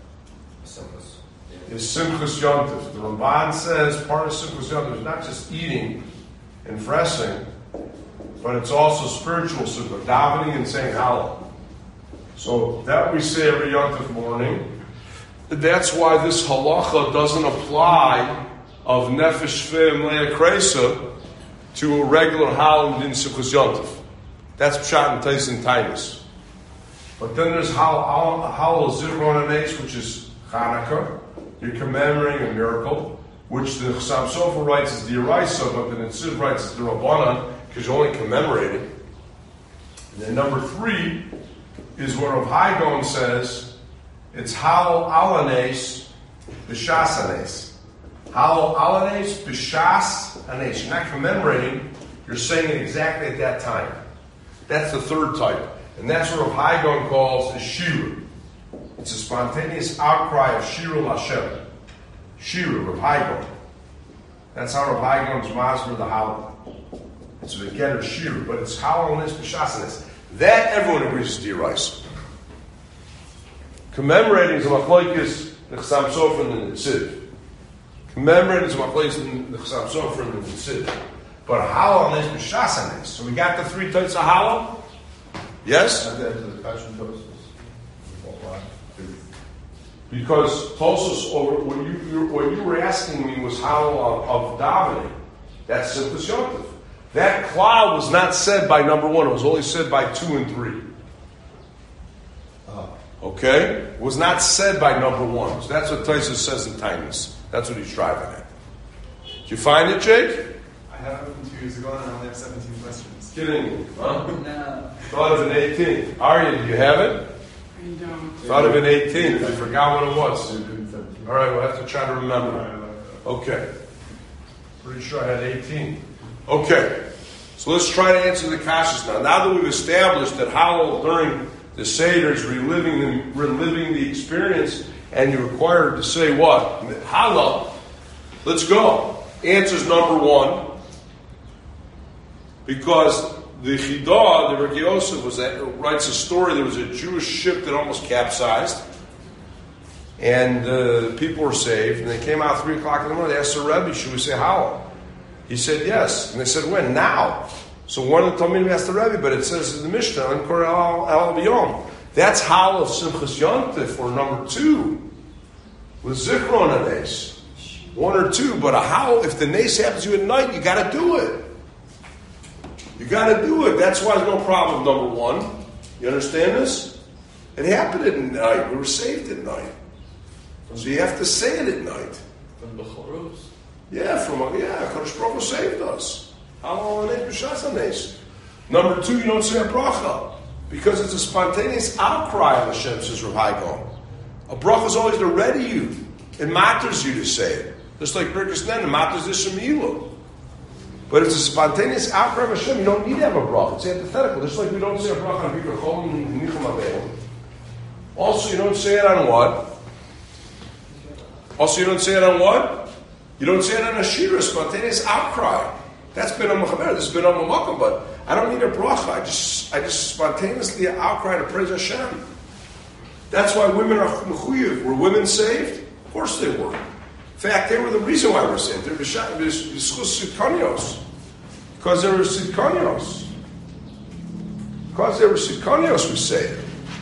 is Simchas Yom Tov. The Ramban says part of Simchas Yom Tov is not just eating and fressing, but it's also spiritual simcha, davening and saying halal. So that we say every Yom Tov morning. That's why this halacha doesn't apply of nefesh fe'em le'a kreisa to a regular halal in Simchas Yom Tov. That's pshat and tais and tainus. But then there's halal halal zichron hanes, which is Hanukkah. You're commemorating a miracle, which the Chassam Sofer writes is the Eraisa, but the Netziv writes is the Rabbanan, because you're only commemorating. And then number three is what Rav Haigon says, it's Halal Alanes B'Shas Anes. Halal Alanes B'Shas Anes. You're not commemorating, you're saying it exactly at that time. That's the third type. And that's what Rav Haigon calls a Shira. It's a spontaneous outcry of Shirul Hashem. Shira, Rav Haigon. That's how Rav Haigon's masber the Halal. It's a begetter Shira, but it's Halal Alanes B'Shas Anes. That everyone agrees is D'Oraisa. Commemorating is a machlokes the Chassam Sofer and the Netziv. Commemorating is a machlokes the Chassam Sofer and the Netziv. But halal is b'shas hanes. So we got the three types of halal. Yes. At the end of the Passion Toast. Because Tosos, over what you, you what you were asking me was halal of, of davening. That's Simchas Yom Tov. That cloud was not said by number one. It was only said by two and three. Okay? It was not said by number one. So that's what Tosfos says in Tainus. That's what he's driving at. Did you find it, Jake? I have it from two years ago and I only have seventeen questions. Kidding me. Huh? No. Thought of an eighteenth. Arya, do you have it? I don't. Thought of an eighteenth. I forgot what it was. All right, we'll have to try to remember. Okay. Pretty sure I had eighteen. Okay. So let's try to answer the kashas now. Now that we've established that Hallel during the Seder is reliving the, reliving the experience, and you're required to say what? Hallel. Let's go. Answer's number one. Because the Chidah, the Rebbe Yosef, was at, writes a story. There was a Jewish ship that almost capsized, and uh, people were saved. And they came out three o'clock in the morning. They asked the Rebbe, "Should we say Hallel?" He said, "Yes." And they said, "When?" "Now." So one of the Talmidim asked the Rebbe, but it says in the Mishnah, "In Korel El Biyom." That's Hallel of Simchas Yom Tov, or number two, with Zichron HaNes. One or two, but a Hallel, if the Nes happens to you at night, you got to do it. You got to do it. That's why there's no problem, number one. You understand this? It happened at night. We were saved at night. So you have to say it at night. From Bechoros. Yeah, from yeah, Kadosh Baruch Hu saved us. Number two, you don't say a bracha because it's a spontaneous outcry of Hashem, says Rav Hai Gaon. A bracha is always to ready you. It matters you to say it. Just like Birkus Nen, it matters the Shemilu. But it's a spontaneous outcry of Hashem. You don't need to have a bracha. It's antithetical. Just like we don't say a bracha on Bikkur Chol and Nichum Aveilim. Also, you don't say it on what? Also, you don't say it on what? You don't say it on a shira, spontaneous outcry. That's been on Mechaber. This has been on Mamakam, but I don't need a bracha. I just, I just spontaneously outcry to praise Hashem. That's why women are mechuyev. Were women saved? Of course they were. In fact, they were the reason why we're saved. They're b'schus sidkanios. Because they were sidkanios. Because they were sidkanios, we saved.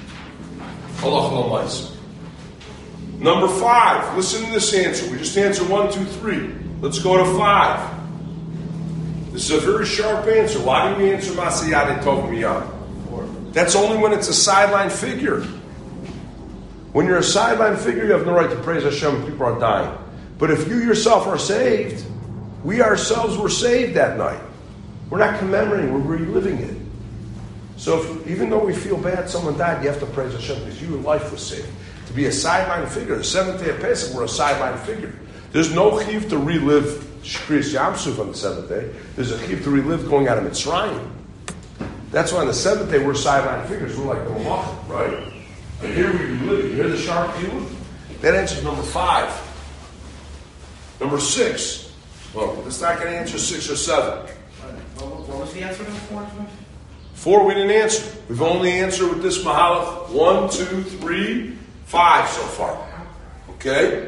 Number five. Listen to this answer. We just answered one, two, three. Let's go to five. This is a very sharp answer. Why do we answer Masiyade Tov Miyam? That's only when it's a sideline figure. When you're a sideline figure, you have no right to praise Hashem when people are dying. But if you yourself are saved, we ourselves were saved that night. We're not commemorating, we're reliving it. So if, even though we feel bad someone died, you have to praise Hashem because your life was saved. To be a sideline figure, the seventh day of Pesach, we're a sideline figure. There's no chiv to relive Shkriyas Yam Suf on the seventh day. There's a chiv to relive going out of Mitzrayim. That's why on the seventh day we're sideline figures. We're like the Malach, right? And here we relive it. You hear the sharp view? That answers number five. Number six. Well, it's not going to answer six or seven. What was the answer to four? Four we didn't answer. We've only answered with this Mahalach one, two, three, five so far. Okay?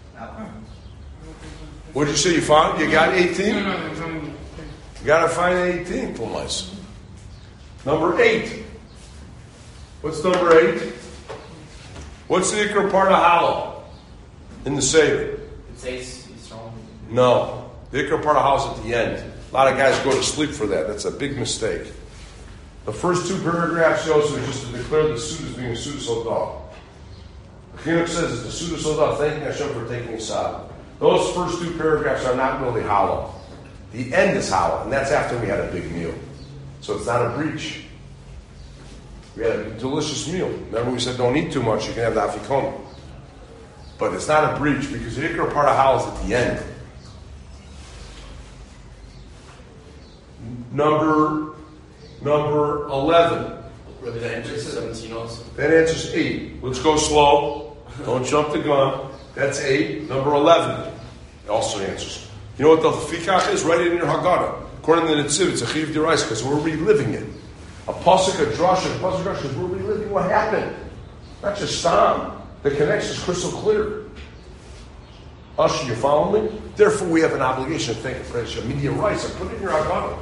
What did you say you found? You got eighteen? No, no, no, no. You got to find eighteen, Pumice. Number eight. What's number eight? What's the ikar part of Halal in the Seder? It says Yisrael. No. The ikar part of Halal is at the end. A lot of guys go to sleep for that. That's a big mistake. The first two paragraphs also are just to declare the suit as being a suit sodah. The Chinuch says it's a suit sodah, thanking Hashem for taking us out. Those first two paragraphs are not really Halal. The end is Halal, and that's after we had a big meal. So it's not a breach. We had a delicious meal. Remember we said don't eat too much, you can have the afikon. But it's not a breach because the ikar part of Halal is at the end. Number number eleven. Really, that answers seventeen also. That answers eight. Let's go slow. Don't jump the gun. That's eight. Number eleven. It also answers. You know what the fikach is? Write it in your Haggadah. According to the Netziv, it's a chiv d'oraisa because we're reliving it. A pasuk, a drush, a pasuk, a drush, because we're reliving what happened. Not just stam. The connection is crystal clear. Usher, you follow me? Therefore, we have an obligation to thank and praise Hashem. Media rights. I put it in your Haggadah.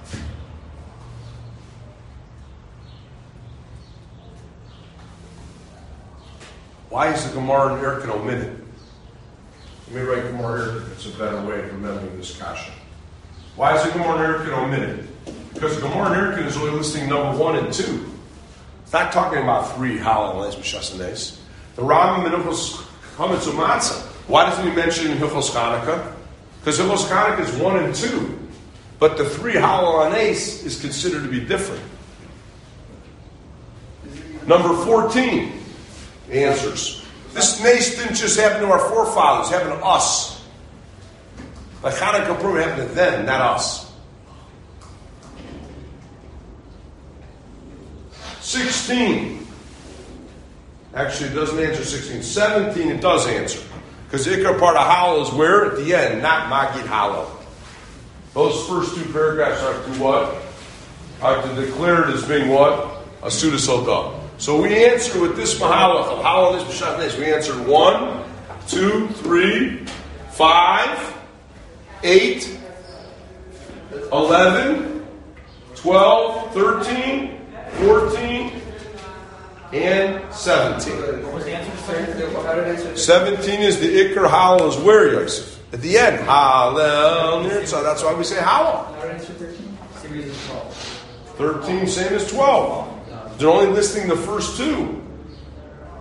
Why is the Gemara in Erkin omitted? Let me write Gemara Erkin. It's a better way of remembering this kasha. Why is the Gemara in Erkin omitted? Because the Gemara in Erkin is only listing number one and two. It's not talking about three halal and b'shasanes. The Rambam in Hilchos Chametz U'Matzah. Why doesn't he mention in Hilchos Chanukah? Because Hilchos Chanukah is one and two, but the three halal anes is considered to be different. Number fourteen. Answers. This nace didn't just happen to our forefathers, it happened to us. Like Hanukkah Purim happened to them, not us. Sixteen. Actually, it doesn't answer sixteen. Seventeen, it does answer. Because the ikar part of Halal is where? At the end, not Magid Halal. Those first two paragraphs are to what? Are to declare it as being what? A Suda Sodah. So we answer with this Mahalach of Halal is B'Shat Nes. We answered one, two, three, five, eight, eleven, twelve, thirteen, fourteen, and seventeen. What was the answer? Seventeen is the Ikar Halal is where, Yosef? At the end. Halal Nirtzah. That's why we say Halal. Thirteen, same as twelve. They're only listing the first two.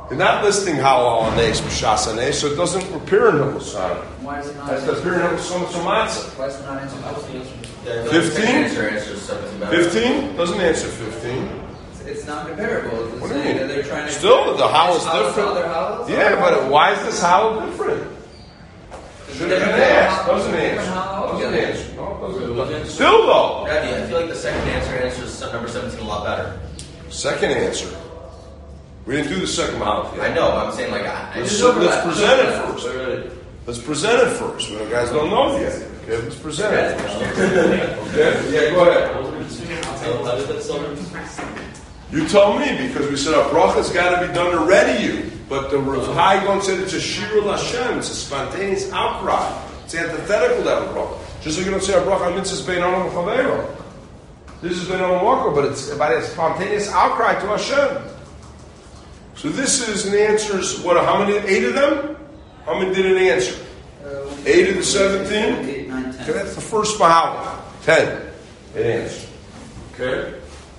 They're not listing halal and eggs b'shas and eggs, so it doesn't appear in Hilchos Hanukkah. Why is it not? It has to appear in Hilchos Matzah. Why is it not answered? Fifteen? Fifteen? Fifteen? Doesn't answer fifteen. It's not comparable. It's What do you saying mean? that they're trying to Still, the halal is Halal different. other halals? Yeah, but why is this halal different? Should have been asked. Doesn't answer. Doesn't answer. No, it doesn't. Still though. Rabbi, I feel like the second answer answers number seventeen a lot better. Second answer. We didn't do the second halal yet. I know, but I'm saying like I, I Let's, just let's present it first. Wait, wait, wait. Let's present it first. We guys don't know yet. Okay, let's present it first. Okay? Yeah, go ahead. How did that sound? You tell me, because we said our bracha's got to be done to ready you. But the Rav Hai Gaon said it's a shirul Hashem. It's a spontaneous outcry. It's antithetical to that bracha. Just like you don't say our bracha mitzvahs bein adam chavero. This is bein adam marko, but it's about a spontaneous outcry to Hashem. So this is an answers. What? How many? Eight of them? How many did an answer? Uh, Eight of the seventeen. Eight, nine, ten. Okay, that's the first mahala. Ten. It answered. Okay.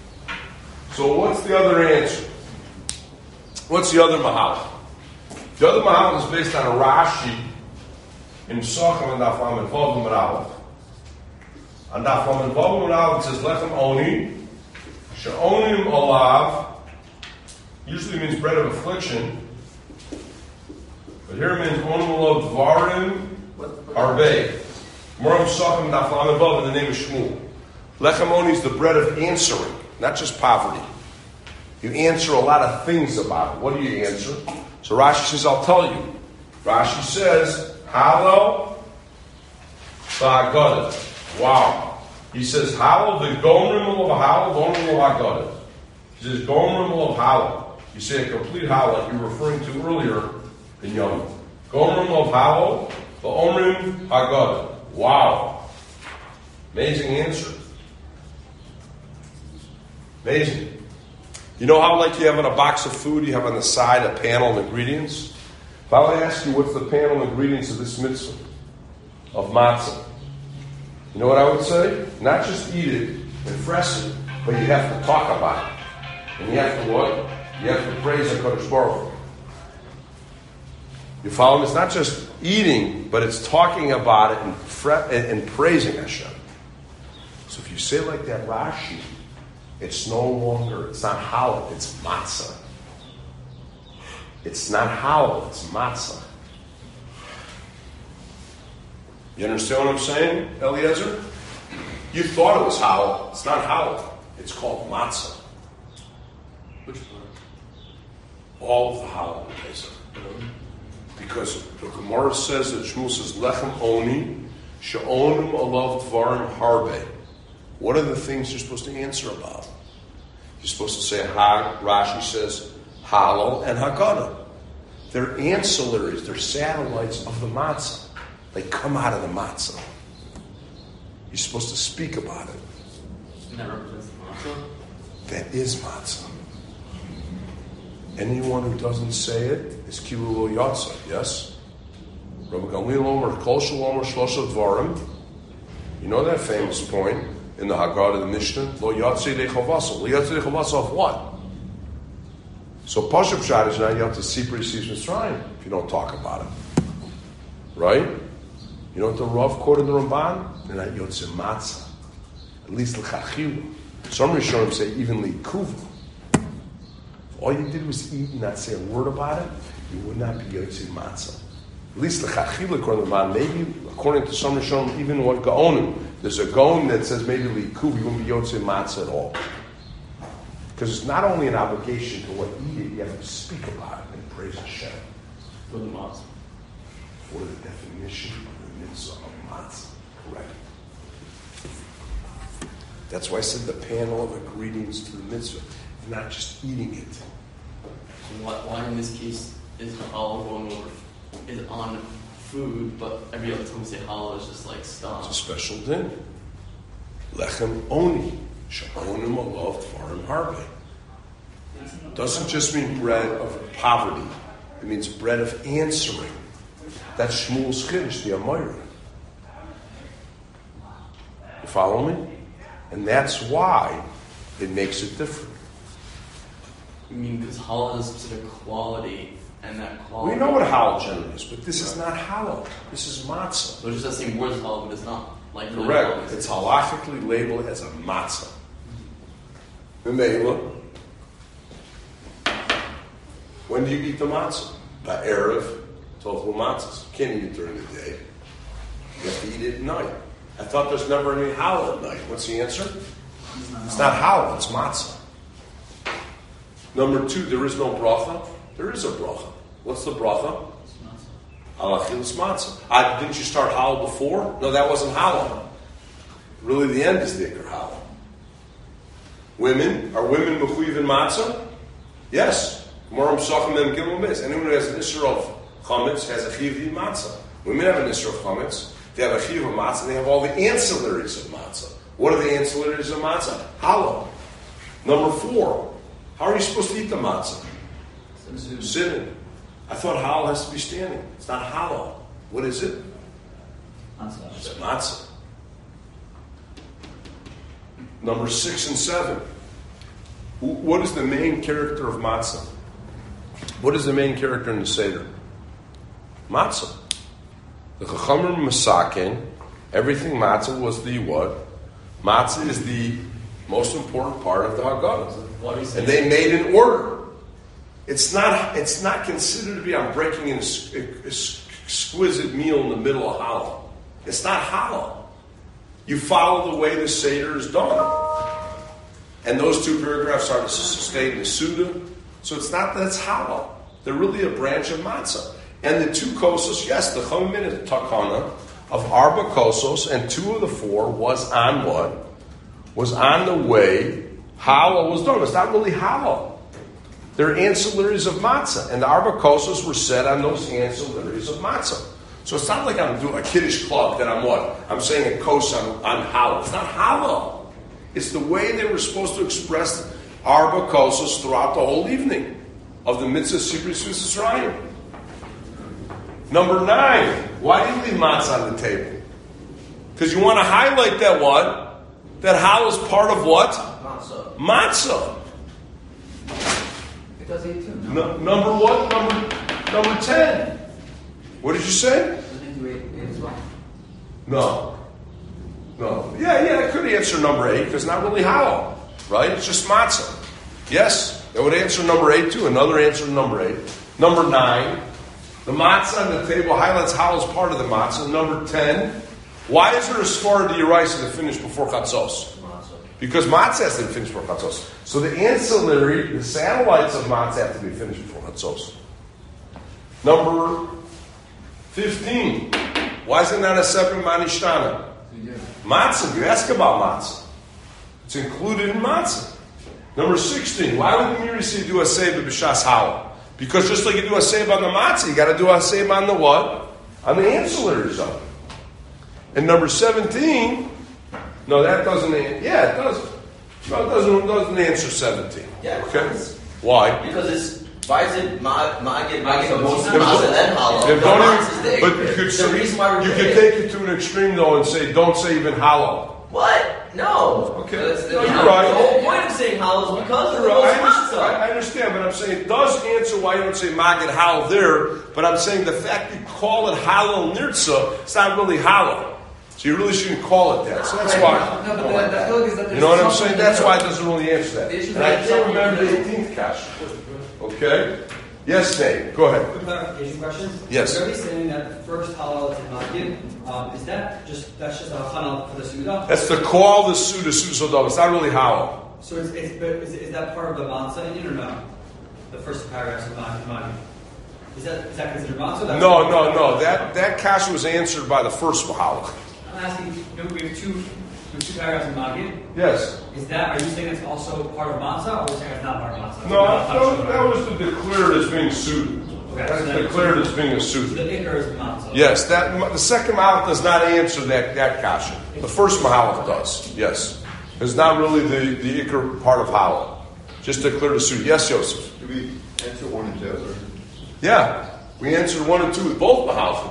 So what's the other answer? What's the other mahala? The other mahala is based on a Rashi in Sochem and Daf Lamed Vav Amud Aleph. On Daf Lamed Vav Amud Aleph it says Lechem Oni, She'onim Olav. Usually means bread of affliction, but here it means Onim Olav Dvarim Arbe. Moram Sochem Daf Lamed Vav in the name of Shmuel. Lechem Oni is the bread of answering. Not just poverty. You answer a lot of things about it. What do you answer? So Rashi says, I'll tell you. Rashi says, Hallel V'Haggadah. Wow. He says, Hallel, the Gomrim of Hallel, Gomrim of Haggadah. He says, Gomrim of Hallel. You say a complete Hallel, you're referring to earlier in Yom. Gomrim of Hallel, the Omrim Haggadah. Wow. Amazing answer. Amazing. You know how, like, you have in a box of food, you have on the side a panel of ingredients? If I would ask you what's the panel of ingredients of this mitzvah, of matzah, you know what I would say? Not just eat it and fresh it, but you have to talk about it. And you have to what? You have to praise HaKadosh Baruch Hu. You follow me? It's not just eating, but it's talking about it and, fre- and, and praising Hashem. So if you say like that Rashi, it's no longer, it's not halal, it's matzah. It's not halal, it's matzah. You understand what I'm saying, Eliezer? You thought it was halal. It's not halal. It's called matzah. Which part? All of the halal is. Because the Gemara says that Shmuel says, Lechem Oni, She'onim Alav Dvarim Harbe. What are the things you're supposed to answer about? You're supposed to say, ha, Rashi says, halal and Haggadah. They're ancillaries, they're satellites of the matzah. They come out of the matzah. You're supposed to speak about it. And that represents the matzah? That is matzah. Anyone who doesn't say it is kilu lo yatsa, yes? Rabbi Gamliel Omer, Kol Shalom or Shlosha Dvarim. You know that famous point in the Haggadah, the Mishnah? Lo yatsa dechavasa. Lo yatsa dechavasa of what? So Pashup Pshat is now you have to see precedes Mitzrayim if you don't talk about it. Right? You know what the Rav quoted the Ramban? They're not Yotzei Matzah. At least l'chachilu. Some Rishonim say even l'ikuvu. If all you did was eat and not say a word about it, you would not be Yotzei Matzah. At least l'chachilu according to the Ramban. Maybe according to some Rishonim, even what Gaonim. There's a Gaon that says maybe l'ikuvu, you wouldn't be Yotzei Matzah at all. Because it's not only an obligation to what you eat, you have to speak about it and praise Hashem. For the matzah. For the definition of the mitzvah of matzah. Correct. That's why I said the panel of ingredients to the mitzvah, not just eating it. So why, why in this case is halal going over, is on food, but every other time we say halal is just like stop? It's a special din. Lechem Oni. She'onim alav dvarim harbe. Doesn't just mean bread of poverty. It means bread of answering. That's Shmuel's Chiddush, the Amoira. You follow me? And that's why it makes it different. I mean, because halal has a specific quality, and that quality. We know what halal generally is, but this is not halal. This is matzah. So it's just the same word as halal, but it's not like really Correct. halal. It's halachically labeled as a matzah. Memela. When do you eat the matzah? By Erev, tofu matzahs. You can't eat it during the day. You have to eat it at night. I thought there's never any halal at night. What's the answer? It's not halal, it's matzah. Number two, there is no bracha. There is a bracha. What's the bracha? Alachilas matzah. I, didn't you start halal before? No, that wasn't halal. Really, the end is the ikar halal. Women, are women mechuyev in matzah? Yes. Moram sachem mem gimel mis. Anyone who has an issur of chametz has a chiyuv in matzah. Women have an issur of chametz. They have a chiyuv of matzah. They have all the ancillaries of matzah. What are the ancillaries of matzah? Halal. Number four. How are you supposed to eat the matzah? Sitting. I thought halal has to be standing. It's not halal. What is it? Matzah. It's matzah. Number six and seven. What is the main character of matzah? What is the main character in the Seder? Matzah. The Chachamim Masakin, everything matzah was the what? Matzah is the most important part of the Haggadah. And they made an order. It's not, it's not considered to be, I'm breaking an exquisite meal in the middle of halal. It's not halal. You follow the way the Seder is done. And those two paragraphs are to sustain the Suda. So it's not that it's halal. They're really a branch of matzah. And the two kosos, yes, the chomin and takana of arba kosos, and two of the four was on what? Was on the way halal was done. It's not really halal. They're ancillaries of matzah. And the arba kosos were set on those ancillaries of matzah. So it's not like I'm doing a kiddush club that I'm what? I'm saying a kos on, on halal. It's not halal. It's the way they were supposed to express arba kosos throughout the whole evening of the mitzvah Sibri Sus Yisrael. Number nine, why do you leave matzah on the table? Because you want to highlight that what? That halal is part of what? Matzah. Matzah. It does eat too. No, number what? Number number ten. What did you say? Doesn't it do eight, eight as well? No. No. Yeah, yeah, I could answer number eight because not really halal, right? It's just matzah. Yes, that would answer number eight too. Another answer to number eight. Number nine, the matzah on the table highlights halal as part of the matzah. Number ten, why is there a svara d'oraisa to finish before chatzos? Because matzah has to be finished before chatzos. So the ancillary, the satellites of matzah have to be finished before chatzos. Number fifteen, why is it not a separate manishtana? Matzah, you ask about matzah. It's included in matzah. Number sixteen, why would the Miri say do a seiba b'shas halal? Because just like you do a seiba on the matzah, you got to do a seiba on the what? On the ancillaries of it. And number seventeen, no, that doesn't, yeah, it doesn't. No, it doesn't, it doesn't answer seventeen. Yeah. Okay? Why? Because it's, why is it ma- ma'agid, ma'agid, If- most matzah, then halal? if The don't matzah is even- the but ikar. you could, The say, reason why we're you doing could it. take it to an extreme though and say, don't say even halal. What? No. Okay. That's the, No, you're the right. whole point of saying halal is because of the You're right. most I, understand, matzah. I understand, but I'm saying it does answer why you don't say magid halal there, but I'm saying the fact you call it halal nirtza, it's not really halal. So you really shouldn't call it that. So that's why. No, but the, the feeling is that there's You know what I'm something saying? That's there. why it doesn't really answer that. The issue is And I that can't something remember the there. eighteenth cash. Okay? Yes, Nate. Go ahead. Quick clarification question. Yes. You're saying that the first halal is magid. Um, is that just that's just a halal for the suda? That's the call the suda suda sodom. It's not really halal. So is, is, but is, is that part of the matzah in it or no? The first paragraph of magid. magid. Is that is that considered matzah? That's No, no, no. That that cash was answered by the first mahala. I'm asking. You know, we have two, we have two paragraphs of magid. Yes. Is that are you saying it's also part of matzah, or are you saying it's not part of matzah? No, no, that was the declared as being suited. Okay, That's so that- declared as being a So suited. the ikar is matzah. Yes, that the second mahalach does not answer that that kasha. The first mahalach does. Yes, it's not really the the ikar part of halal. Just declare the suit. Yes, Joseph. Do we answer one and two? Or? Yeah, we answered one and two with both mahalachim.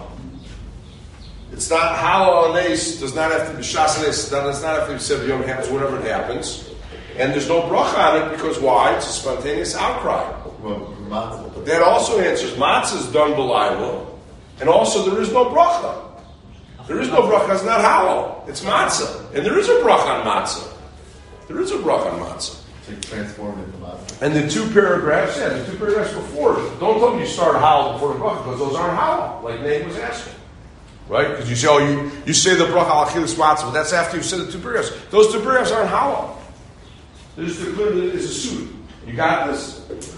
It's not halal on ace. Does not have to be shas on ace. Does not have to be said yom happens whenever it happens. And there's no bracha on it because why? It's a spontaneous outcry. Well, matzah. But that also answers matzah is done b'layla, and also there is no bracha. There is no bracha. It's not halal. It's matzah, and there is a bracha on matzah. There is a bracha on matzah. So you transform it into matzah. And the two paragraphs, yeah, the two paragraphs before. Don't tell me you start halal before the bracha because those aren't halal, like Nate was asking. Right? Because you say, oh, you, you say the bracha al achilas matzah, but that's after you said the two paragraphs. Those two paragraphs aren't halal. There's the clearly is a suit. You got this?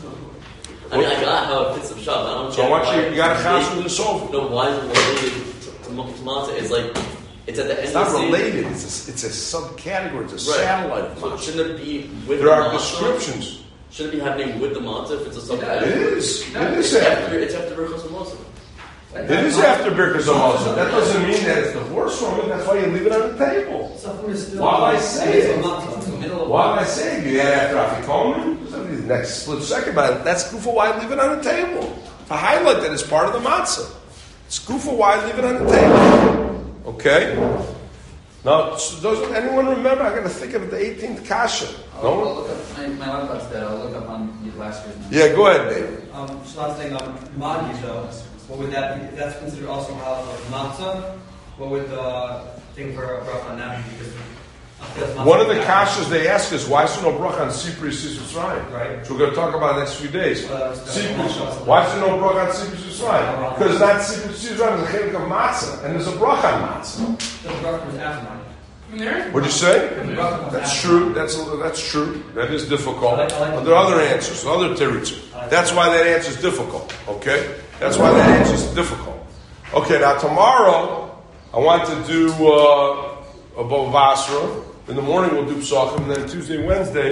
I mean, I got how it fits the shop. I don't So get once why you, you got to it's counsel related- the sofa. No, why is it related to ma- to matzah? It's like, it's at the end It's of not the same- related. It's a, it's a subcategory. It's a Right. satellite of So matzah. shouldn't it be with There the are matzah? descriptions. Shouldn't it be happening with the matzah if it's a It subcategory? is. It It's is after, after. it's after Birchos HaMatzah. It is after Birkas Hamazon. That doesn't mean that it's divorced from it. That's why you leave it on the table. Suffering is still. While I say it's it. a matzah. It's the middle of While I say you add after Afikomen, the next split second, but that's goofa why I leave it on the table. To highlight that it's part of the matzah. It's goofa why I leave it on the table. Okay? Now, so doesn't anyone remember? I'm going to think of the eighteenth kasha. I'll, No I'll one? look up, my, my laptop's dead. I'll look up on the last year's number. Yeah, go ahead, David. Um, so last thing, um, magi though, what would that be? That's considered also halal for matzah. What would the thing for a bracha on that be? Because uh, One of the kashas they ask is, why is there no bracha on Sipri Sisrayim? Right. So we're going to talk about it the next few days. Uh, it's- Sipri, why is there no bracha on Sipri Sisrayim? Because not Sipri Sisrayim is a chelik of matzah, and there's a bracha on matzah. The bracha was after magi. And there is What'd you say? The bracha was That's after. true. That's that's true. That is difficult. I like- I like- But there are other answers, other terutzim. That's why that answer is difficult. Okay, that's why that answer is difficult. Okay, now tomorrow I want to do uh, a Bava Basra. In the morning we'll do Psachim, and then Tuesday and Wednesday